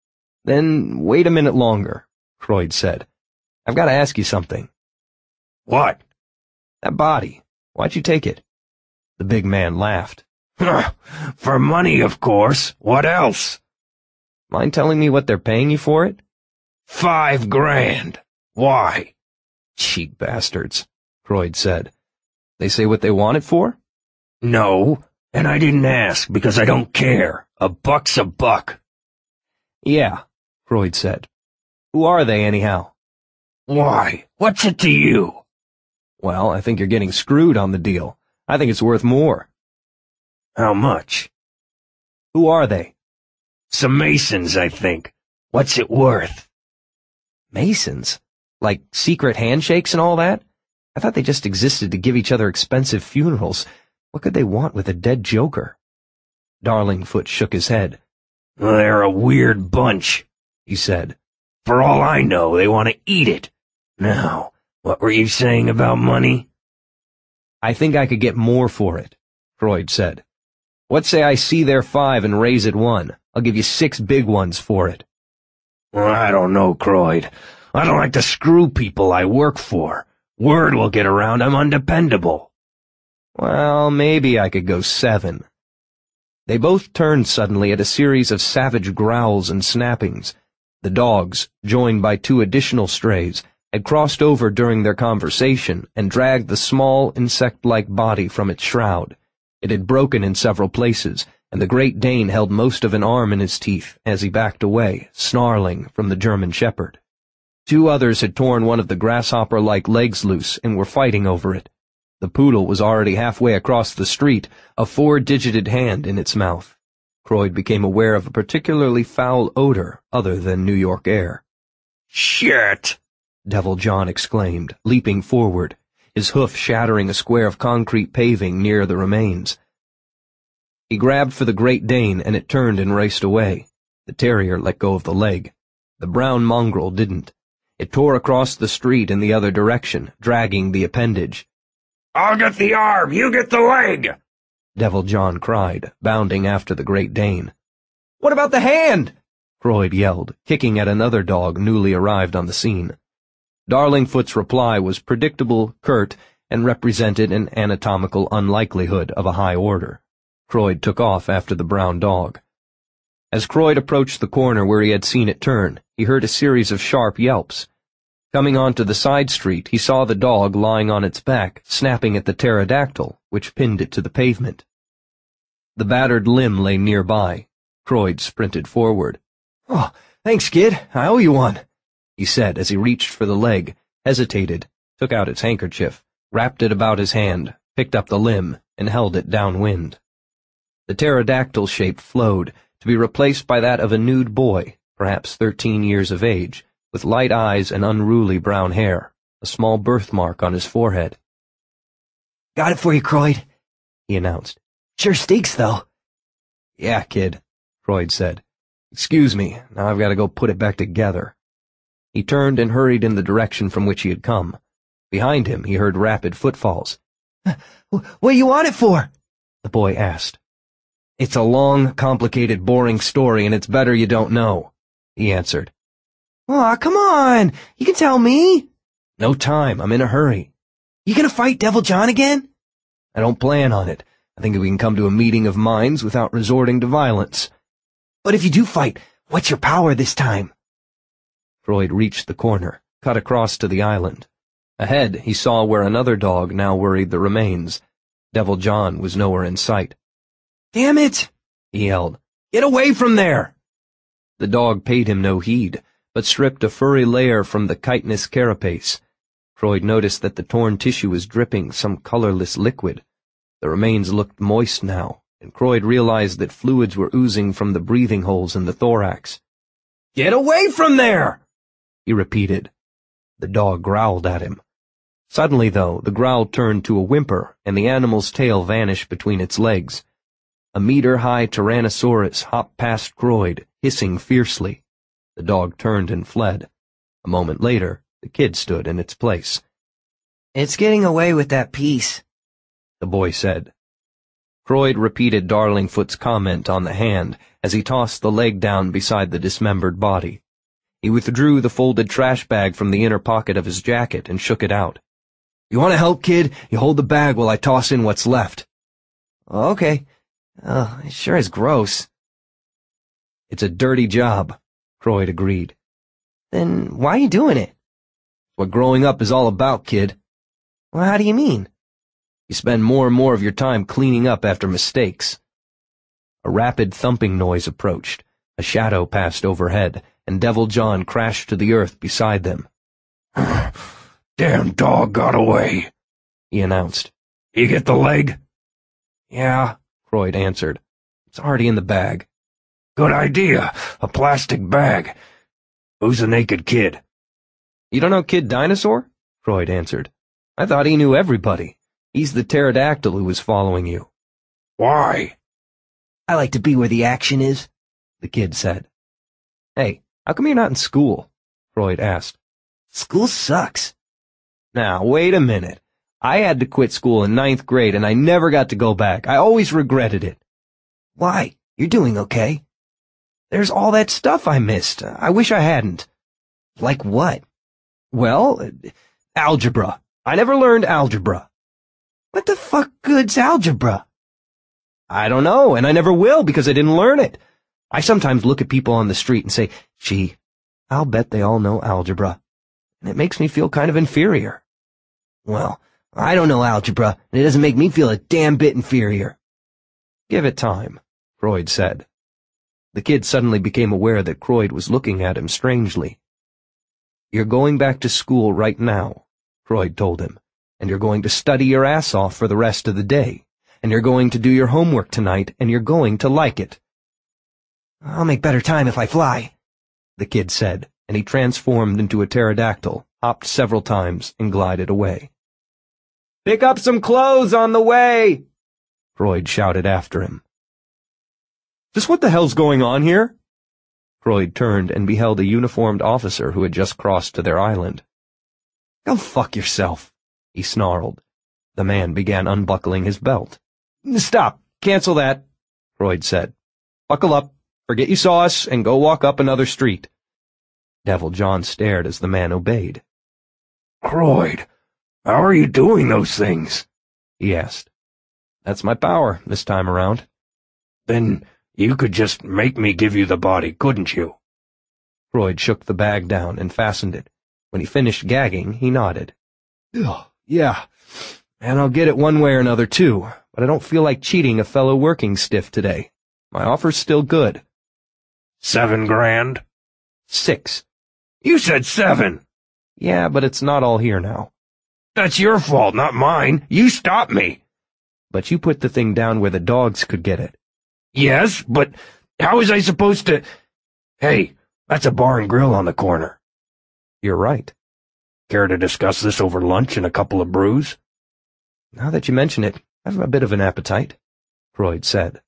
[SPEAKER 1] "Then wait a minute longer," Croyd said. "I've got to ask you something."
[SPEAKER 3] "What?"
[SPEAKER 1] "That body. Why'd you take it?" The big man laughed.
[SPEAKER 3] "For money, of course. What else?"
[SPEAKER 1] "Mind telling me what they're paying you for it?"
[SPEAKER 3] Five grand. Why?"
[SPEAKER 1] "Cheap bastards," Croyd said. "They say what they want it for?"
[SPEAKER 3] "No, and I didn't ask because I don't care. A buck's a buck."
[SPEAKER 1] "Yeah," Croyd said. "Who are they, anyhow?"
[SPEAKER 3] "Why? What's it to you?"
[SPEAKER 1] "Well, I think you're getting screwed on the deal. I think it's worth more."
[SPEAKER 3] "How much?"
[SPEAKER 1] "Who are they?"
[SPEAKER 3] "Some Masons, I think. What's it worth?"
[SPEAKER 1] "Masons? Like secret handshakes and all that? I thought they just existed to give each other expensive funerals. What could they want with a dead joker?" Darlingfoot shook his head.
[SPEAKER 3] "They're a weird bunch," he said. "For all I know, they want to eat it. Now, what were you saying about money?"
[SPEAKER 1] "I think I could get more for it," Croyd said. "What say I see their five and raise it one? I'll give you six big ones for it."
[SPEAKER 3] "I don't know, Croyd. I don't like to screw people I work for. Word will get around I'm undependable."
[SPEAKER 1] "Well, maybe I could go seven." They both turned suddenly at a series of savage growls and snappings. The dogs, joined by two additional strays, had crossed over during their conversation and dragged the small, insect-like body from its shroud. It had broken in several places, and the Great Dane held most of an arm in his teeth as he backed away, snarling, from the German Shepherd. Two others had torn one of the grasshopper-like legs loose and were fighting over it. The poodle was already halfway across the street, a four-digited hand in its mouth. Croyd became aware of a particularly foul odor other than New York air.
[SPEAKER 3] "Shit!"
[SPEAKER 1] Devil John exclaimed, leaping forward, his hoof shattering a square of concrete paving near the remains. He grabbed for the Great Dane, and it turned and raced away. The terrier let go of the leg. The brown mongrel didn't. It tore across the street in the other direction, dragging the appendage.
[SPEAKER 3] "I'll get the arm, you get the leg!"
[SPEAKER 1] Devil John cried, bounding after the Great Dane. "What about the hand?" Croyd yelled, kicking at another dog newly arrived on the scene. Darlingfoot's reply was predictable, curt, and represented an anatomical unlikelihood of a high order. Croyd took off after the brown dog. As Croyd approached the corner where he had seen it turn, he heard a series of sharp yelps. Coming onto the side street, he saw the dog lying on its back, snapping at the pterodactyl, which pinned it to the pavement. The battered limb lay nearby. Croyd sprinted forward. "Oh, thanks, kid. I owe you one," he said as he reached for the leg, hesitated, took out its handkerchief, wrapped it about his hand, picked up the limb, and held it downwind. The pterodactyl shape flowed, to be replaced by that of a nude boy, perhaps thirteen years of age, with light eyes and unruly brown hair, a small birthmark on his forehead.
[SPEAKER 2] "Got it for you, Croyd," he announced. "Sure stinks, though."
[SPEAKER 1] "Yeah, kid," Croyd said. "Excuse me, now I've got to go put it back together." He turned and hurried in the direction from which he had come. Behind him he heard rapid footfalls.
[SPEAKER 2] "What do you want it for?"
[SPEAKER 1] the boy asked. "It's a long, complicated, boring story, and it's better you don't know," he answered.
[SPEAKER 2] Aw, come on! You can tell me!
[SPEAKER 1] "No time, I'm in a hurry."
[SPEAKER 2] You gonna fight Devil John again?
[SPEAKER 1] "I don't plan on it. I think we can come to a meeting of minds without resorting to violence."
[SPEAKER 2] "But if you do fight, what's your power this time?"
[SPEAKER 1] Croyd reached the corner, cut across to the island. Ahead, he saw where another dog now worried the remains. Devil John was nowhere in sight.
[SPEAKER 2] "Damn it!"
[SPEAKER 1] he yelled. "Get away from there!" The dog paid him no heed, but stripped a furry layer from the chitinous carapace. Croyd noticed that the torn tissue was dripping some colorless liquid. The remains looked moist now, and Croyd realized that fluids were oozing from the breathing holes in the thorax. "Get away from there!" he repeated. The dog growled at him. Suddenly, though, the growl turned to a whimper, and the animal's tail vanished between its legs. A meter-high Tyrannosaurus hopped past Croyd, hissing fiercely. The dog turned and fled. A moment later, the kid stood in its place.
[SPEAKER 2] "It's getting away with that piece,"
[SPEAKER 1] the boy said. Croyd repeated Darlingfoot's comment on the hand as he tossed the leg down beside the dismembered body. He withdrew the folded trash bag from the inner pocket of his jacket and shook it out. "You want to help, kid? You hold the bag while I toss in what's left."
[SPEAKER 2] "Okay. Oh, it sure is gross."
[SPEAKER 1] "It's a dirty job," Croyd agreed.
[SPEAKER 2] "Then why are you doing it?"
[SPEAKER 1] "What growing up is all about, kid."
[SPEAKER 2] Well, how do you mean?
[SPEAKER 1] You spend more and more of your time cleaning up after mistakes. A rapid thumping noise approached. A shadow passed overhead, and Devil John crashed to the earth beside them.
[SPEAKER 3] "Damn dog got away,"
[SPEAKER 1] he announced.
[SPEAKER 3] "You get the leg?"
[SPEAKER 1] "Yeah," Croyd answered. "It's already in the bag."
[SPEAKER 3] "Good idea. A plastic bag. Who's the naked kid?"
[SPEAKER 1] "You don't know Kid Dinosaur?" Croyd answered. "I thought he knew everybody. He's the pterodactyl who was following you."
[SPEAKER 3] "Why?"
[SPEAKER 2] "I like to be where the action is,"
[SPEAKER 1] the kid said. "Hey, how come you're not in school?" Croyd asked.
[SPEAKER 2] "School sucks."
[SPEAKER 1] "Now, wait a minute. I had to quit school in ninth grade, and I never got to go back. I always regretted it."
[SPEAKER 2] "Why? You're doing okay."
[SPEAKER 1] "There's all that stuff I missed. I wish I hadn't."
[SPEAKER 2] "Like what?"
[SPEAKER 1] "Well, algebra. I never learned algebra."
[SPEAKER 2] "What the fuck good's algebra?"
[SPEAKER 1] "I don't know, and I never will because I didn't learn it. I sometimes look at people on the street and say, gee, I'll bet they all know algebra. And it makes me feel kind of inferior."
[SPEAKER 2] "Well, I don't know algebra, and it doesn't make me feel a damn bit inferior."
[SPEAKER 1] "Give it time," Croyd said. The kid suddenly became aware that Croyd was looking at him strangely. "You're going back to school right now," Croyd told him, "and you're going to study your ass off for the rest of the day, and you're going to do your homework tonight, and you're going to like it."
[SPEAKER 2] "I'll make better time if I fly,"
[SPEAKER 1] the kid said, and he transformed into a pterodactyl, hopped several times, and glided away. "Pick up some clothes on the way!" Croyd shouted after him. "Just what the hell's going on here?" Croyd turned and beheld a uniformed officer who had just crossed to their island.
[SPEAKER 4] "Go fuck yourself,"
[SPEAKER 1] he snarled. The man began unbuckling his belt.
[SPEAKER 4] "Stop. Cancel that," Croyd said. "Buckle up, forget you saw us, and go walk up another street."
[SPEAKER 1] Devil John stared as the man obeyed.
[SPEAKER 3] "Croyd, how are you doing those things?"
[SPEAKER 1] he asked. "That's my power, this time around."
[SPEAKER 3] "Then you could just make me give you the body, couldn't you?"
[SPEAKER 1] Croyd shook the bag down and fastened it. When he finished gagging, he nodded.
[SPEAKER 4] "Ugh, yeah, and I'll get it one way or another, too,
[SPEAKER 1] but I don't feel like cheating a fellow working stiff today. My offer's still good."
[SPEAKER 3] Seven grand?
[SPEAKER 1] Six.
[SPEAKER 3] You said seven.
[SPEAKER 1] Yeah, but it's not all here now.
[SPEAKER 3] That's your fault, not mine. You stopped me.
[SPEAKER 1] But you put the thing down where the dogs could get it.
[SPEAKER 3] Yes, but how was I supposed to— Hey, that's a bar and grill on the corner.
[SPEAKER 1] You're right.
[SPEAKER 3] Care to discuss this over lunch and a couple of brews?
[SPEAKER 1] Now that you mention it, I've a bit of an appetite, Croyd said.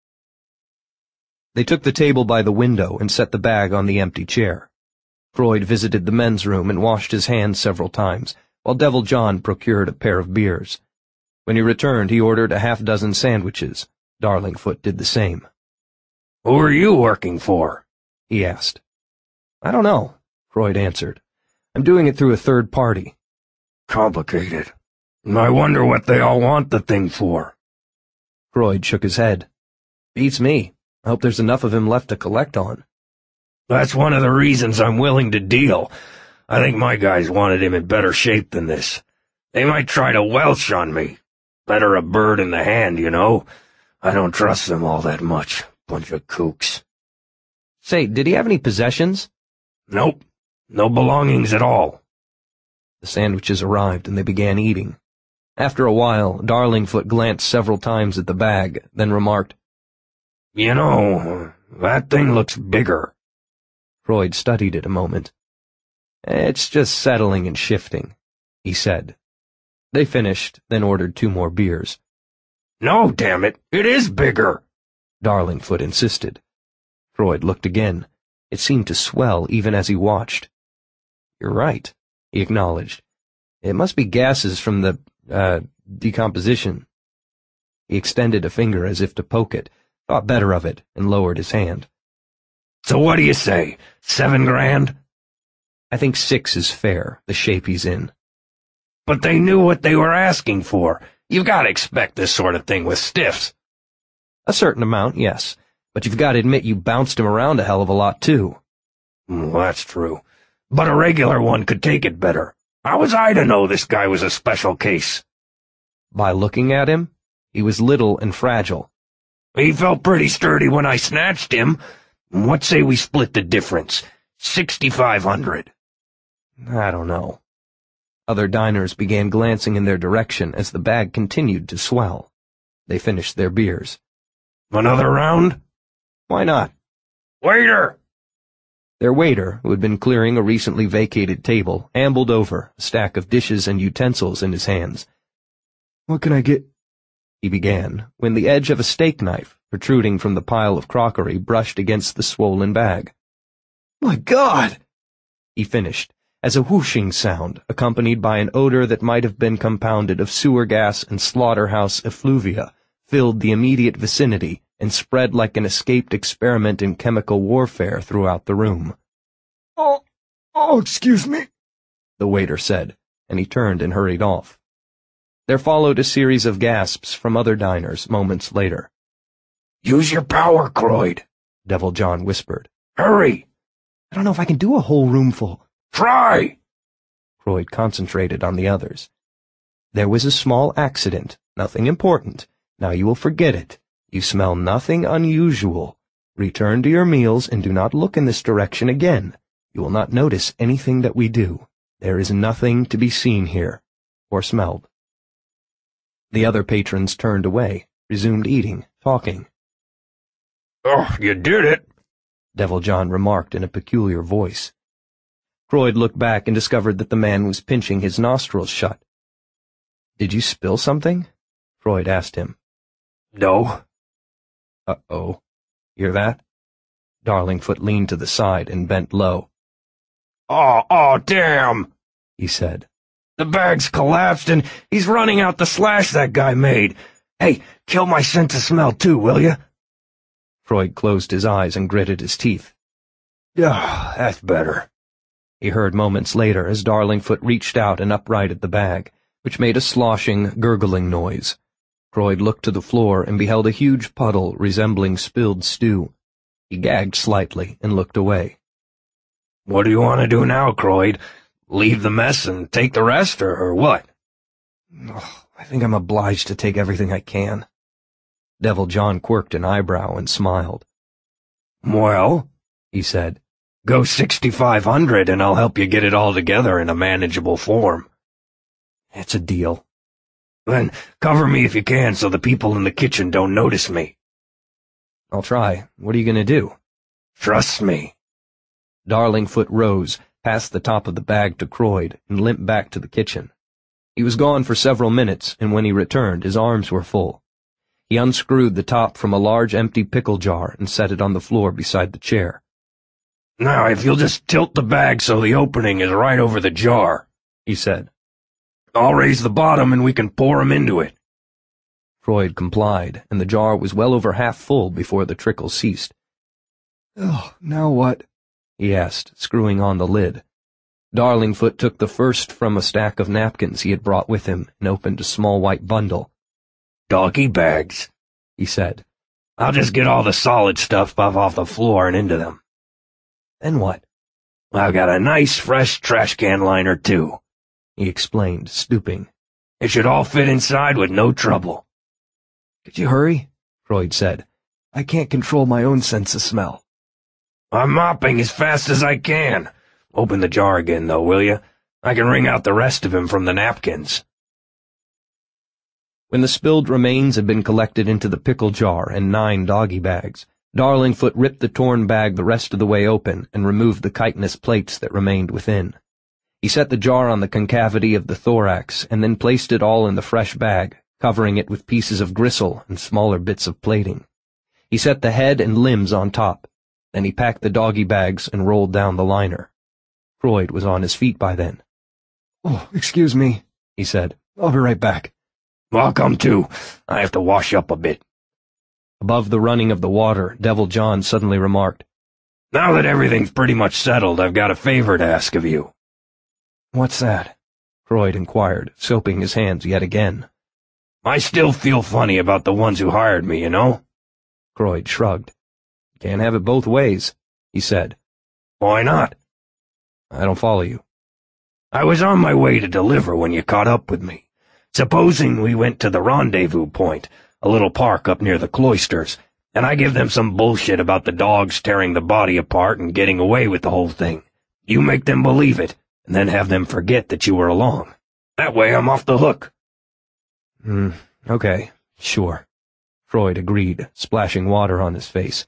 [SPEAKER 1] They took the table by the window and set the bag on the empty chair. Croyd visited the men's room and washed his hands several times, while Devil John procured a pair of beers. When he returned, he ordered a half-dozen sandwiches. Darlingfoot did the same.
[SPEAKER 3] "Who are you working for?"
[SPEAKER 1] he asked. "I don't know," Croyd answered. "I'm doing it through a third party."
[SPEAKER 3] "Complicated. I wonder what they all want the thing for."
[SPEAKER 1] Croyd shook his head. "Beats me. I hope there's enough of him left to collect on."
[SPEAKER 3] "That's one of the reasons I'm willing to deal. I think my guys wanted him in better shape than this. They might try to Welsh on me. Better a bird in the hand, you know. I don't trust them all that much. Bunch of kooks."
[SPEAKER 1] "Say, did he have any possessions?"
[SPEAKER 3] "Nope. No belongings at all."
[SPEAKER 1] The sandwiches arrived and they began eating. After a while, Darlingfoot glanced several times at the bag, then remarked,
[SPEAKER 3] "You know, that thing looks bigger."
[SPEAKER 1] Croyd studied it a moment. "It's just settling and shifting," he said. They finished, then ordered two more beers.
[SPEAKER 3] "No, damn it, it is bigger,"
[SPEAKER 1] Darlingfoot insisted. Croyd looked again. It seemed to swell even as he watched. "You're right," he acknowledged. "It must be gases from the, uh, decomposition." He extended a finger as if to poke it, thought better of it, and lowered his hand.
[SPEAKER 3] "So what do you say, seven grand?"
[SPEAKER 1] "I think six is fair, the shape he's in."
[SPEAKER 3] "But they knew what they were asking for. You've got to expect this sort of thing with stiffs."
[SPEAKER 1] "A certain amount, yes. But you've got to admit you bounced him around a hell of a lot, too."
[SPEAKER 3] Mm, that's true. But a regular one could take it better. How was I to know this guy was a special case?"
[SPEAKER 1] "By looking at him, he was little and fragile."
[SPEAKER 3] "He felt pretty sturdy when I snatched him. What say we split the difference? Sixty-five hundred."
[SPEAKER 1] "I don't know." Other diners began glancing in their direction as the bag continued to swell. They finished their beers.
[SPEAKER 3] "Another round?"
[SPEAKER 1] "Why not?"
[SPEAKER 3] "Waiter!"
[SPEAKER 1] Their waiter, who had been clearing a recently vacated table, ambled over, a stack of dishes and utensils in his hands.
[SPEAKER 4] "What can I get?"
[SPEAKER 1] he began, when the edge of a steak knife, protruding from the pile of crockery, brushed against the swollen bag.
[SPEAKER 4] "My God!"
[SPEAKER 1] he finished, as a whooshing sound, accompanied by an odor that might have been compounded of sewer gas and slaughterhouse effluvia, filled the immediate vicinity and spread like an escaped experiment in chemical warfare throughout the room.
[SPEAKER 4] "Oh, oh, excuse me,"
[SPEAKER 1] the waiter said, and he turned and hurried off. There followed a series of gasps from other diners moments later.
[SPEAKER 3] "Use your power, Croyd,"
[SPEAKER 1] Devil John whispered.
[SPEAKER 3] "Hurry!"
[SPEAKER 4] "I don't know if I can do a whole roomful."
[SPEAKER 3] "Try!"
[SPEAKER 1] Croyd concentrated on the others. "There was a small accident, nothing important. Now you will forget it. You smell nothing unusual. Return to your meals and do not look in this direction again. You will not notice anything that we do. There is nothing to be seen here, or smelled." The other patrons turned away, resumed eating, talking.
[SPEAKER 3] "Oh, you did it,"
[SPEAKER 1] Devil John remarked in a peculiar voice. Croyd looked back and discovered that the man was pinching his nostrils shut. "Did you spill something?" Croyd asked him.
[SPEAKER 3] "No."
[SPEAKER 1] Uh-oh. Hear that? Darlingfoot leaned to the side and bent low.
[SPEAKER 3] Oh, oh, damn,
[SPEAKER 1] he said.
[SPEAKER 3] The bag's collapsed and he's running out the slash that guy made. Hey, kill my sense of smell too, will ya?
[SPEAKER 1] Freud closed his eyes and gritted his teeth.
[SPEAKER 3] Yeah, that's better,
[SPEAKER 1] he heard moments later as Darlingfoot reached out and uprighted the bag, which made a sloshing, gurgling noise. Freud looked to the floor and beheld a huge puddle resembling spilled stew. He gagged slightly and looked away.
[SPEAKER 3] What do you want to do now, Croyd? Leave the mess and take the rest, or, or what?
[SPEAKER 1] Oh, I think I'm obliged to take everything I can. Devil John quirked an eyebrow and smiled.
[SPEAKER 3] Well,
[SPEAKER 1] he said,
[SPEAKER 3] go sixty-five hundred and I'll help you get it all together in a manageable form.
[SPEAKER 1] It's a deal.
[SPEAKER 3] Then cover me if you can so the people in the kitchen don't notice me.
[SPEAKER 1] I'll try. What are you going to do?
[SPEAKER 3] Trust me.
[SPEAKER 1] Darlingfoot rose, passed the top of the bag to Croyd, and limped back to the kitchen. He was gone for several minutes, and when he returned, his arms were full. He unscrewed the top from a large empty pickle jar and set it on the floor beside the chair.
[SPEAKER 3] Now, if you'll just tilt the bag so the opening is right over the jar, he said. I'll raise the bottom and we can pour 'em into it.
[SPEAKER 1] Freud complied, and the jar was well over half full before the trickle ceased.
[SPEAKER 4] Oh, now what?
[SPEAKER 1] he asked, screwing on the lid. Darlingfoot took the first from a stack of napkins he had brought with him and opened a small white bundle.
[SPEAKER 3] Doggy bags, he said. I'll just get all the solid stuff up off the floor and into them.
[SPEAKER 1] Then what?
[SPEAKER 3] I've got a nice, fresh trash can liner, too,
[SPEAKER 1] he explained, stooping.
[SPEAKER 3] It should all fit inside with no trouble.
[SPEAKER 4] Could you hurry? Freud said. I can't control my own sense of smell.
[SPEAKER 3] I'm mopping as fast as I can. Open the jar again, though, will you? I can wring out the rest of him from the napkins.
[SPEAKER 1] When the spilled remains had been collected into the pickle jar and nine doggy bags, Darlingfoot ripped the torn bag the rest of the way open and removed the chitinous plates that remained within. He set the jar on the concavity of the thorax and then placed it all in the fresh bag, covering it with pieces of gristle and smaller bits of plating. He set the head and limbs on top. Then he packed the doggy bags and rolled down the liner. Freud was on his feet by then.
[SPEAKER 4] Oh, excuse me, he said. I'll be right back.
[SPEAKER 3] I'll come too. I have to wash up a bit.
[SPEAKER 1] Above the running of the water, Devil John suddenly remarked,
[SPEAKER 3] Now that everything's pretty much settled, I've got a favor to ask of you.
[SPEAKER 1] What's that? Freud inquired, soaping his hands yet again.
[SPEAKER 3] I still feel funny about the ones who hired me, you know?
[SPEAKER 1] Freud shrugged. Can't have it both ways, he said.
[SPEAKER 3] Why not?
[SPEAKER 1] I don't follow you.
[SPEAKER 3] I was on my way to deliver when you caught up with me. Supposing we went to the rendezvous point, a little park up near the cloisters, and I give them some bullshit about the dogs tearing the body apart and getting away with the whole thing. You make them believe it, and then have them forget that you were along. That way I'm off the hook.
[SPEAKER 1] Hmm, okay, sure, Freud agreed, splashing water on his face.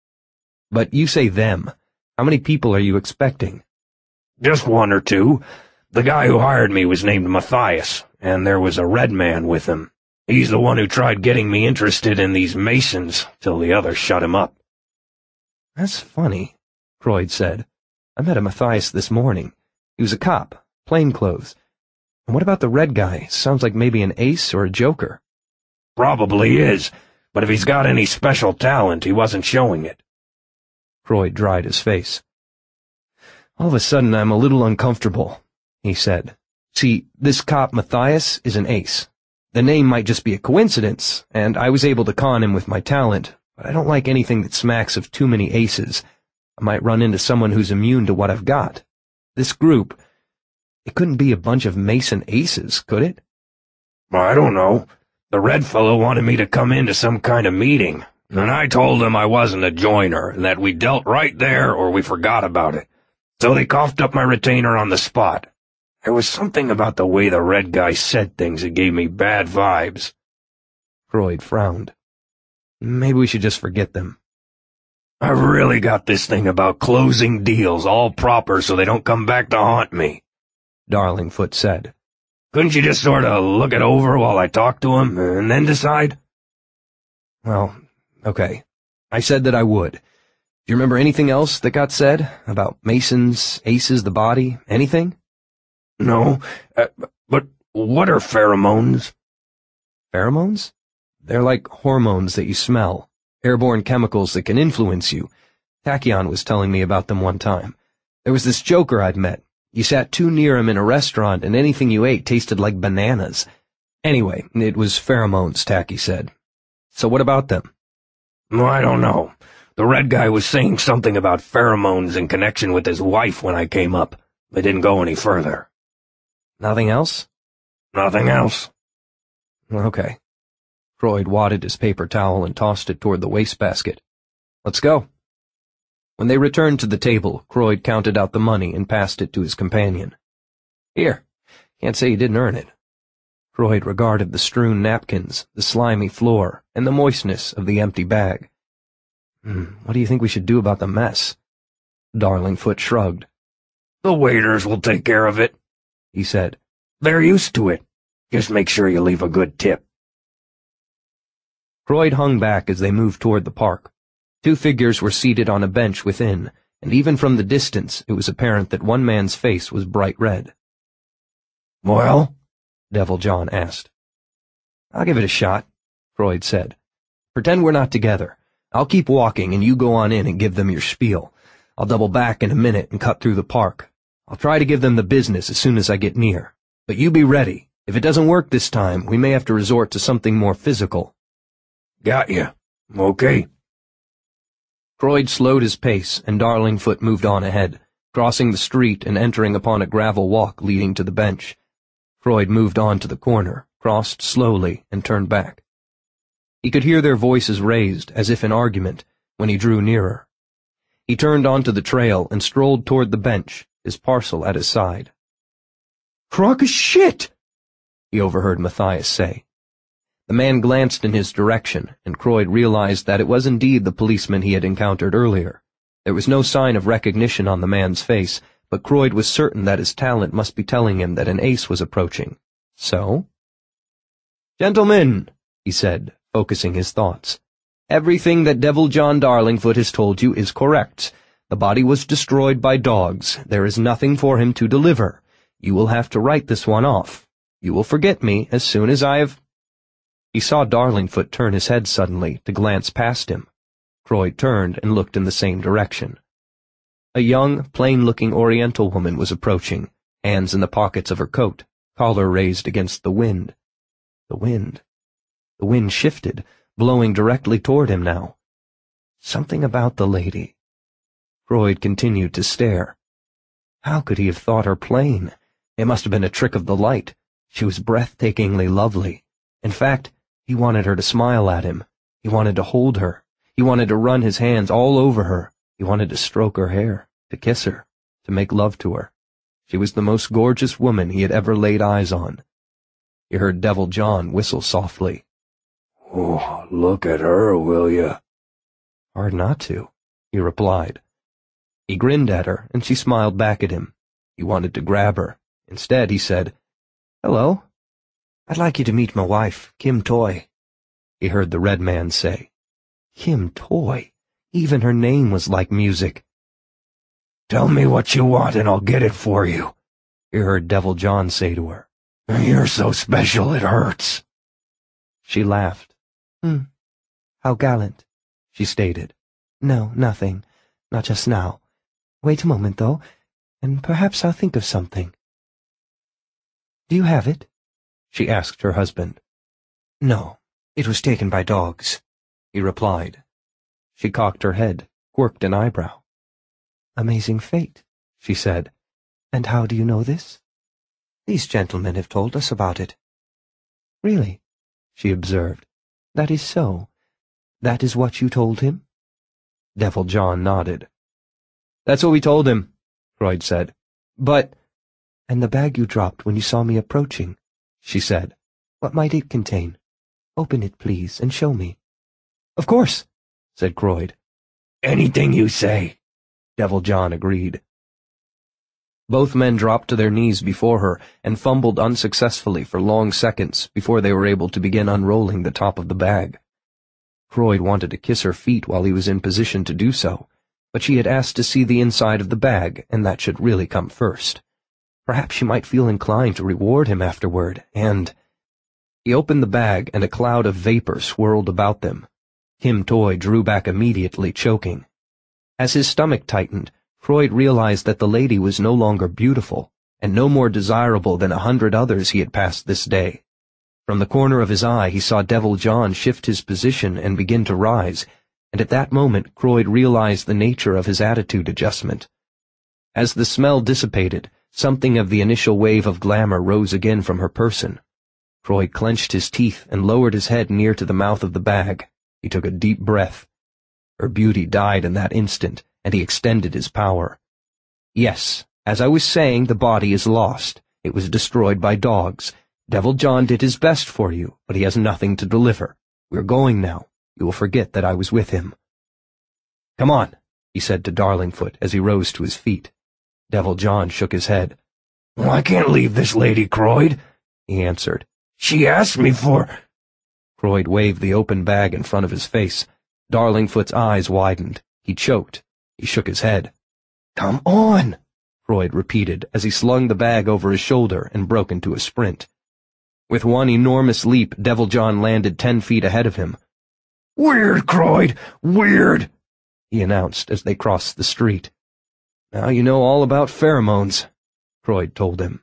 [SPEAKER 1] But you say them. How many people are you expecting?
[SPEAKER 3] Just one or two. The guy who hired me was named Matthias, and there was a red man with him. He's the one who tried getting me interested in these Masons, till the others shut him up.
[SPEAKER 1] That's funny, Freud said. I met a Matthias this morning. He was a cop, plainclothes. And what about the red guy? Sounds like maybe an ace or a joker.
[SPEAKER 3] Probably is, but if he's got any special talent, he wasn't showing it.
[SPEAKER 1] Freud dried his face. All of a sudden I'm a little uncomfortable, he said. See, this cop Matthias is an ace. The name might just be a coincidence, and I was able to con him with my talent, but I don't like anything that smacks of too many aces. I might run into someone who's immune to what I've got. This group, it couldn't be a bunch of Mason aces, could it?
[SPEAKER 3] I don't know. The red fellow wanted me to come into some kind of meeting, and I told him I wasn't a joiner, and that we dealt right there or we forgot about it. So they coughed up my retainer on the spot. There was something about the way the red guy said things that gave me bad vibes.
[SPEAKER 1] Freud frowned. Maybe we should just forget them.
[SPEAKER 3] I've really got this thing about closing deals all proper so they don't come back to haunt me,
[SPEAKER 1] Darlingfoot said.
[SPEAKER 3] Couldn't you just sort of look it over while I talk to him, and then decide?
[SPEAKER 1] Well, okay. I said that I would. Do you remember anything else that got said? About Mason's, Ace's, the body, anything?
[SPEAKER 3] No, uh, but what are pheromones?
[SPEAKER 1] Pheromones? They're like hormones that you smell, airborne chemicals that can influence you. Tachyon was telling me about them one time. There was this joker I'd met. You sat too near him in a restaurant and anything you ate tasted like bananas. Anyway, it was pheromones, Tacky said. So what about them?
[SPEAKER 3] Well, I don't know. The red guy was saying something about pheromones in connection with his wife when I came up. It didn't go any further.
[SPEAKER 1] Nothing else?
[SPEAKER 3] Nothing else.
[SPEAKER 1] Okay. Croyd wadded his paper towel and tossed it toward the wastebasket. Let's go. When they returned to the table, Croyd counted out the money and passed it to his companion. Here. Can't say you didn't earn it. Croyd regarded the strewn napkins, the slimy floor, and the moistness of the empty bag. Hmm, what do you think we should do about the mess? Darlingfoot shrugged.
[SPEAKER 3] The waiters will take care of it, he said. They're used to it. Just make sure you leave a good tip.
[SPEAKER 1] Croyd hung back as they moved toward the park. Two figures were seated on a bench within, and even from the distance it was apparent that one man's face was bright red.
[SPEAKER 3] Well?
[SPEAKER 1] Devil John asked. I'll give it a shot, Croyd said. Pretend we're not together. I'll keep walking and you go on in and give them your spiel. I'll double back in a minute and cut through the park. I'll try to give them the business as soon as I get near. But you be ready. If it doesn't work this time, we may have to resort to something more physical.
[SPEAKER 3] Got you. Okay.
[SPEAKER 1] Croyd slowed his pace, and Darlingfoot moved on ahead, crossing the street and entering upon a gravel walk leading to the bench. Croyd moved on to the corner, crossed slowly, and turned back. He could hear their voices raised, as if in argument, when he drew nearer. He turned onto the trail and strolled toward the bench, his parcel at his side.
[SPEAKER 4] Crock of shit!
[SPEAKER 1] He overheard Matthias say. The man glanced in his direction, and Croyd realized that it was indeed the policeman he had encountered earlier. There was no sign of recognition on the man's face, but Croyd was certain that his talent must be telling him that an ace was approaching. So? Gentlemen, he said, focusing his thoughts, everything that Devil John Darlingfoot has told you is correct. The body was destroyed by dogs. There is nothing for him to deliver. You will have to write this one off. You will forget me as soon as I have— He saw Darlingfoot turn his head suddenly to glance past him. Croyd turned and looked in the same direction. A young, plain-looking Oriental woman was approaching, hands in the pockets of her coat, collar raised against the wind. The wind. The wind shifted, blowing directly toward him now. Something about the lady. Croyd continued to stare. How could he have thought her plain? It must have been a trick of the light. She was breathtakingly lovely. In fact, he wanted her to smile at him. He wanted to hold her. He wanted to run his hands all over her. He wanted to stroke her hair, to kiss her, to make love to her. She was the most gorgeous woman he had ever laid eyes on. He heard Devil John whistle softly.
[SPEAKER 3] Oh, look at her, will you?
[SPEAKER 1] Hard not to, he replied. He grinned at her, and she smiled back at him. He wanted to grab her. Instead, he said, Hello. I'd like you to meet my wife, Kim Toy, he heard the red man say. Kim Toy. Even her name was like music.
[SPEAKER 3] Tell me what you want and I'll get it for you, he heard Devil John say to her. You're so special it hurts.
[SPEAKER 1] She laughed.
[SPEAKER 2] Hmm. How gallant, she stated. No, nothing. Not just now. Wait a moment, though, and perhaps I'll think of something. Do you have it?
[SPEAKER 1] She asked her husband.
[SPEAKER 2] No, it was taken by dogs, he replied.
[SPEAKER 1] She cocked her head, quirked an eyebrow.
[SPEAKER 2] Amazing fate, she said. And how do you know this? These gentlemen have told us about it. Really? She observed. That is so. That is what you told him?
[SPEAKER 1] Devil John nodded. That's what we told him, Croyd said. But—
[SPEAKER 2] And the bag you dropped when you saw me approaching, she said. What might it contain? Open it, please, and show me.
[SPEAKER 1] Of course, said Croyd.
[SPEAKER 3] Anything you say,
[SPEAKER 1] Devil John agreed. Both men dropped to their knees before her and fumbled unsuccessfully for long seconds before they were able to begin unrolling the top of the bag. Croyd wanted to kiss her feet while he was in position to do so, but she had asked to see the inside of the bag, and that should really come first. Perhaps she might feel inclined to reward him afterward, and— He opened the bag, and a cloud of vapor swirled about them. Kim Toy drew back immediately, choking. As his stomach tightened, Croyd realized that the lady was no longer beautiful, and no more desirable than a hundred others he had passed this day. From the corner of his eye he saw Devil John shift his position and begin to rise, and at that moment Croyd realized the nature of his attitude adjustment. As the smell dissipated, something of the initial wave of glamour rose again from her person. Croyd clenched his teeth and lowered his head near to the mouth of the bag. He took a deep breath. Her beauty died in that instant, and he extended his power. Yes, as I was saying, the body is lost. It was destroyed by dogs. Devil John did his best for you, but he has nothing to deliver. We're going now. You will forget that I was with him. Come on, he said to Darlingfoot as he rose to his feet. Devil John shook his head.
[SPEAKER 3] Well, I can't leave this lady, Croyd, he answered. She asked me for—
[SPEAKER 1] Croyd waved the open bag in front of his face. Darlingfoot's eyes widened. He choked. He shook his head. Come on, Croyd repeated as he slung the bag over his shoulder and broke into a sprint. With one enormous leap, Devil John landed ten feet ahead of him.
[SPEAKER 3] Weird, Croyd, weird,
[SPEAKER 1] he announced as they crossed the street. Now you know all about pheromones, Croyd told him.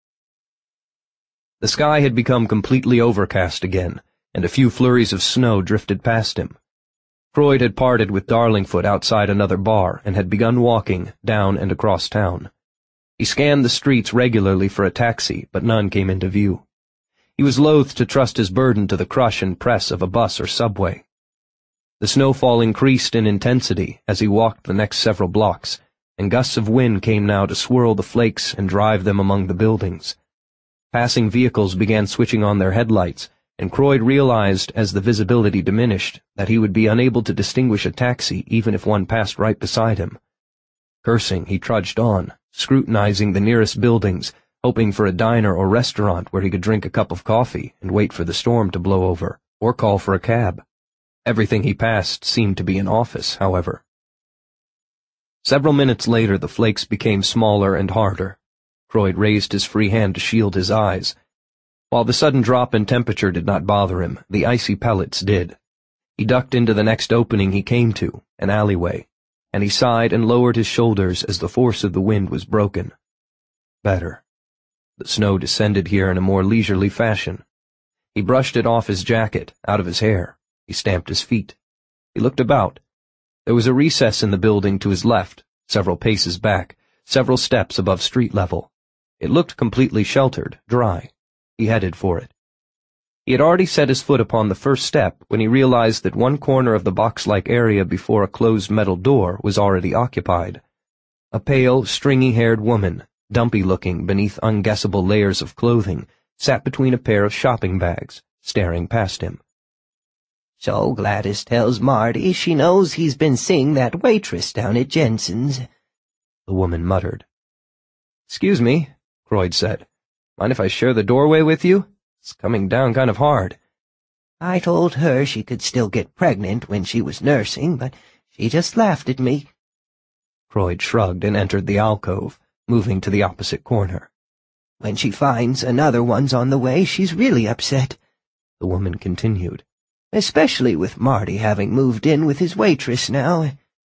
[SPEAKER 1] The sky had become completely overcast again, and a few flurries of snow drifted past him. Croyd had parted with Darlingfoot outside another bar and had begun walking down and across town. He scanned the streets regularly for a taxi, but none came into view. He was loath to trust his burden to the crush and press of a bus or subway. The snowfall increased in intensity as he walked the next several blocks, and gusts of wind came now to swirl the flakes and drive them among the buildings. Passing vehicles began switching on their headlights, and Croyd realized as the visibility diminished that he would be unable to distinguish a taxi even if one passed right beside him. Cursing, he trudged on, scrutinizing the nearest buildings, hoping for a diner or restaurant where he could drink a cup of coffee and wait for the storm to blow over, or call for a cab. Everything he passed seemed to be an office, however. Several minutes later the flakes became smaller and harder. Croyd raised his free hand to shield his eyes. While the sudden drop in temperature did not bother him, the icy pellets did. He ducked into the next opening he came to, an alleyway, and he sighed and lowered his shoulders as the force of the wind was broken. Better. The snow descended here in a more leisurely fashion. He brushed it off his jacket, out of his hair. He stamped his feet. He looked about. There was a recess in the building to his left, several paces back, several steps above street level. It looked completely sheltered, dry. He headed for it. He had already set his foot upon the first step when he realized that one corner of the box-like area before a closed metal door was already occupied. A pale, stringy-haired woman, dumpy-looking beneath unguessable layers of clothing, sat between a pair of shopping bags, staring past him.
[SPEAKER 5] So Gladys tells Marty she knows he's been seeing that waitress down at Jensen's, the woman muttered.
[SPEAKER 1] Excuse me, Croyd said. Mind if I share the doorway with you? It's coming down kind of hard.
[SPEAKER 5] I told her she could still get pregnant when she was nursing, but she just laughed at me.
[SPEAKER 1] Croyd shrugged and entered the alcove, moving to the opposite corner.
[SPEAKER 5] When she finds another one's on the way, she's really upset, the woman continued. Especially with Marty having moved in with his waitress now.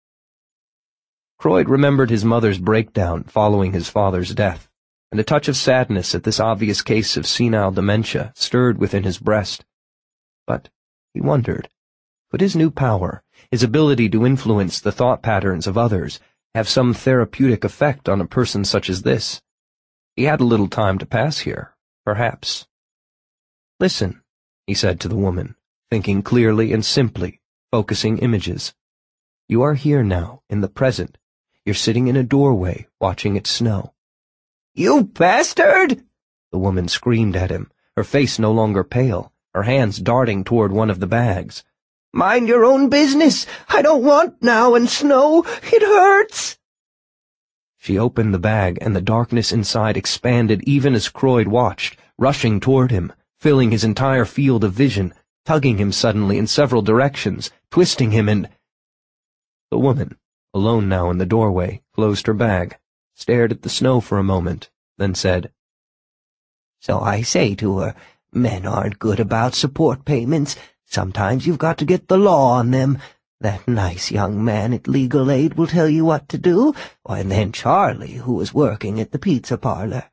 [SPEAKER 1] Croyd remembered his mother's breakdown following his father's death, and a touch of sadness at this obvious case of senile dementia stirred within his breast. But he wondered, could his new power, his ability to influence the thought patterns of others, have some therapeutic effect on a person such as this? He had a little time to pass here, perhaps. Listen, he said to the woman, thinking clearly and simply, focusing images. You are here now, in the present. You're sitting in a doorway, watching it snow.
[SPEAKER 5] You bastard!
[SPEAKER 1] The woman screamed at him, her face no longer pale, her hands darting toward one of the bags.
[SPEAKER 5] Mind your own business! I don't want now and snow! It hurts!
[SPEAKER 1] She opened the bag, and the darkness inside expanded even as Croyd watched, rushing toward him, filling his entire field of vision, tugging him suddenly in several directions, twisting him and— The woman, alone now in the doorway, closed her bag, stared at the snow for a moment, then said,
[SPEAKER 5] "So I say to her, men aren't good about support payments. Sometimes you've got to get the law on them. That nice young man at Legal Aid will tell you what to do, and then Charlie, who was working at the pizza parlor."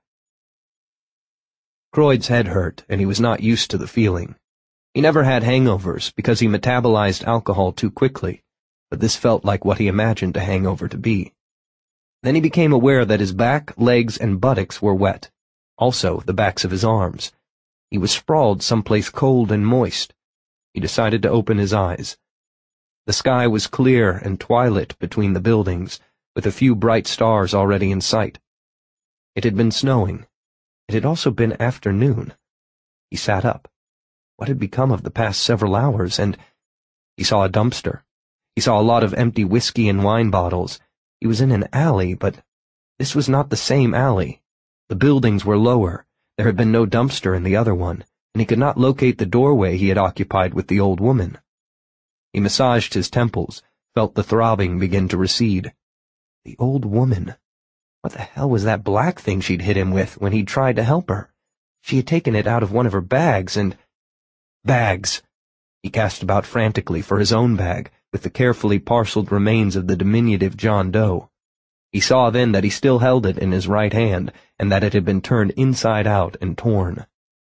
[SPEAKER 1] Croyd's head hurt, and he was not used to the feeling. He never had hangovers because he metabolized alcohol too quickly, but this felt like what he imagined a hangover to be. Then he became aware that his back, legs, and buttocks were wet, also the backs of his arms. He was sprawled someplace cold and moist. He decided to open his eyes. The sky was clear and twilit between the buildings, with a few bright stars already in sight. It had been snowing. It had also been afternoon. He sat up. What had become of the past several hours? And he saw a dumpster. He saw a lot of empty whiskey and wine bottles. He was in an alley, but this was not the same alley. The buildings were lower. There had been no dumpster in the other one, and he could not locate the doorway he had occupied with the old woman. He massaged his temples, felt the throbbing begin to recede. The old woman. What the hell was that black thing she'd hit him with when he'd tried to help her? She had taken it out of one of her bags, and... Bags! He cast about frantically for his own bag, with the carefully parceled remains of the diminutive John Doe. He saw then that he still held it in his right hand, and that it had been turned inside out and torn.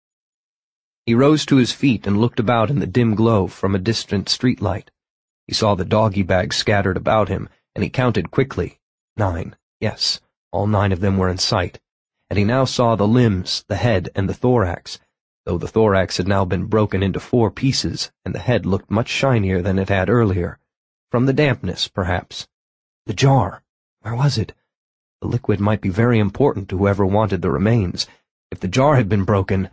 [SPEAKER 1] He rose to his feet and looked about in the dim glow from a distant streetlight. He saw the doggy bags scattered about him, and he counted quickly. Nine. Yes, all nine of them were in sight. And he now saw the limbs, the head, and the thorax, though the thorax had now been broken into four pieces, and the head looked much shinier than it had earlier. From the dampness, perhaps. The jar. Where was it? The liquid might be very important to whoever wanted the remains. If the jar had been broken...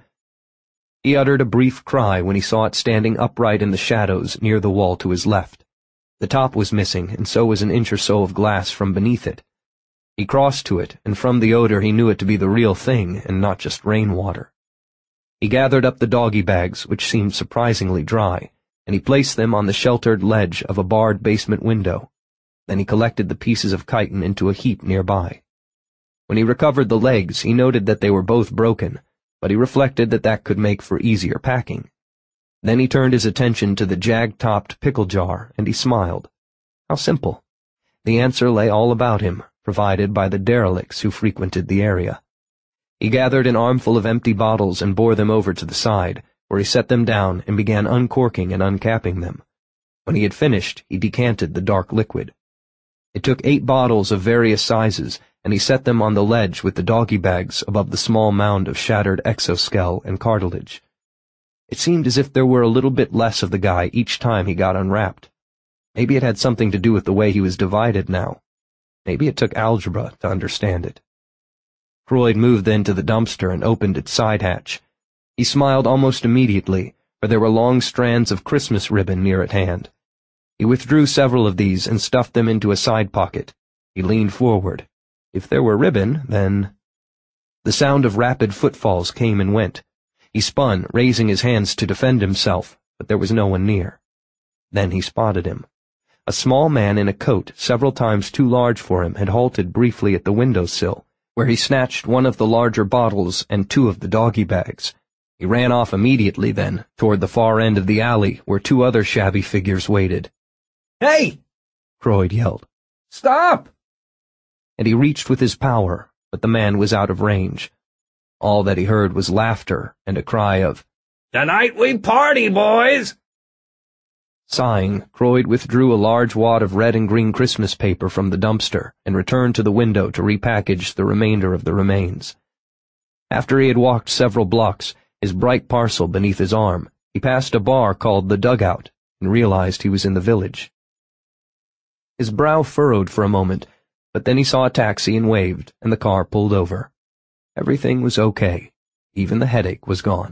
[SPEAKER 1] He uttered a brief cry when he saw it standing upright in the shadows near the wall to his left. The top was missing, and so was an inch or so of glass from beneath it. He crossed to it, and from the odor he knew it to be the real thing, and not just rainwater. He gathered up the doggy bags, which seemed surprisingly dry, and he placed them on the sheltered ledge of a barred basement window. Then he collected the pieces of chitin into a heap nearby. When he recovered the legs, he noted that they were both broken, but he reflected that that could make for easier packing. Then he turned his attention to the jag-topped pickle jar, and he smiled. How simple. The answer lay all about him, provided by the derelicts who frequented the area. He gathered an armful of empty bottles and bore them over to the side, where he set them down and began uncorking and uncapping them. When he had finished, he decanted the dark liquid. It took eight bottles of various sizes, and he set them on the ledge with the doggy bags above the small mound of shattered exoskele and cartilage. It seemed as if there were a little bit less of the guy each time he got unwrapped. Maybe it had something to do with the way he was divided now. Maybe it took algebra to understand it. Croyd moved then to the dumpster and opened its side hatch. He smiled almost immediately, for there were long strands of Christmas ribbon near at hand. He withdrew several of these and stuffed them into a side pocket. He leaned forward. If there were ribbon, then... The sound of rapid footfalls came and went. He spun, raising his hands to defend himself, but there was no one near. Then he spotted him. A small man in a coat several times too large for him had halted briefly at the window-sill, where he snatched one of the larger bottles and two of the doggy bags. He ran off immediately then, toward the far end of the alley, where two other shabby figures waited.
[SPEAKER 3] "Hey!"
[SPEAKER 1] Croyd yelled.
[SPEAKER 3] "Stop!"
[SPEAKER 1] And he reached with his power, but the man was out of range. All that he heard was laughter and a cry of, "Tonight we party, boys!" Sighing, Croyd withdrew a large wad of red and green Christmas paper from the dumpster and returned to the window to repackage the remainder of the remains. After he had walked several blocks, his bright parcel beneath his arm, he passed a bar called the Dugout and realized he was in the village. His brow furrowed for a moment, but then he saw a taxi and waved, and the car pulled over. Everything was okay. Even the headache was gone.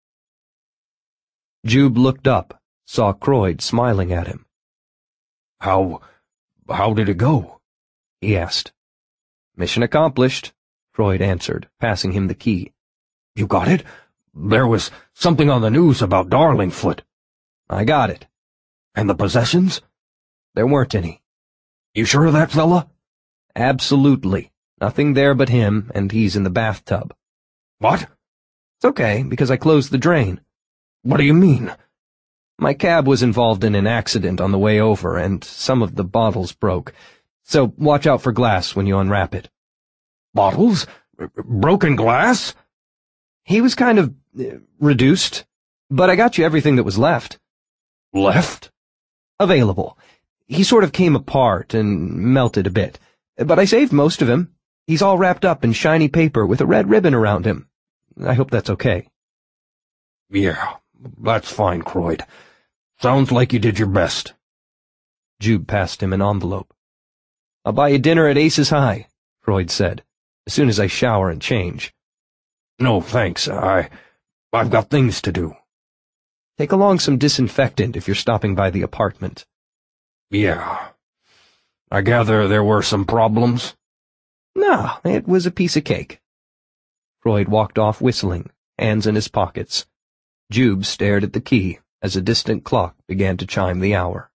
[SPEAKER 1] Jube looked up, saw Croyd smiling at him.
[SPEAKER 3] How... how did it go?
[SPEAKER 1] He asked. Mission accomplished, Croyd answered, passing him the key.
[SPEAKER 3] You got it? There was something on the news about Darlingfoot.
[SPEAKER 1] I got it.
[SPEAKER 3] And the possessions?
[SPEAKER 1] There weren't any.
[SPEAKER 3] You sure of that, fella?
[SPEAKER 1] Absolutely. Nothing there but him, and he's in the bathtub.
[SPEAKER 3] What?
[SPEAKER 1] It's okay, because I closed the drain.
[SPEAKER 3] What do you mean?
[SPEAKER 1] My cab was involved in an accident on the way over, and some of the bottles broke. So watch out for glass when you unwrap it.
[SPEAKER 3] Bottles? R- broken glass?
[SPEAKER 1] He was kind of uh, reduced, but I got you everything that was left.
[SPEAKER 3] Left?
[SPEAKER 1] Available. He sort of came apart and melted a bit, but I saved most of him. He's all wrapped up in shiny paper with a red ribbon around him. I hope that's okay.
[SPEAKER 3] Yeah, that's fine, Croyd. Sounds like you did your best.
[SPEAKER 1] Jube passed him an envelope. I'll buy you dinner at Aces High, Croyd said, as soon as I shower and change.
[SPEAKER 3] No, thanks. I... I've got things to do.
[SPEAKER 1] Take along some disinfectant if you're stopping by the apartment.
[SPEAKER 3] Yeah. I gather there were some problems?
[SPEAKER 1] No, it was a piece of cake. Croyd walked off whistling, hands in his pockets. Jube stared at the key as a distant clock began to chime the hour.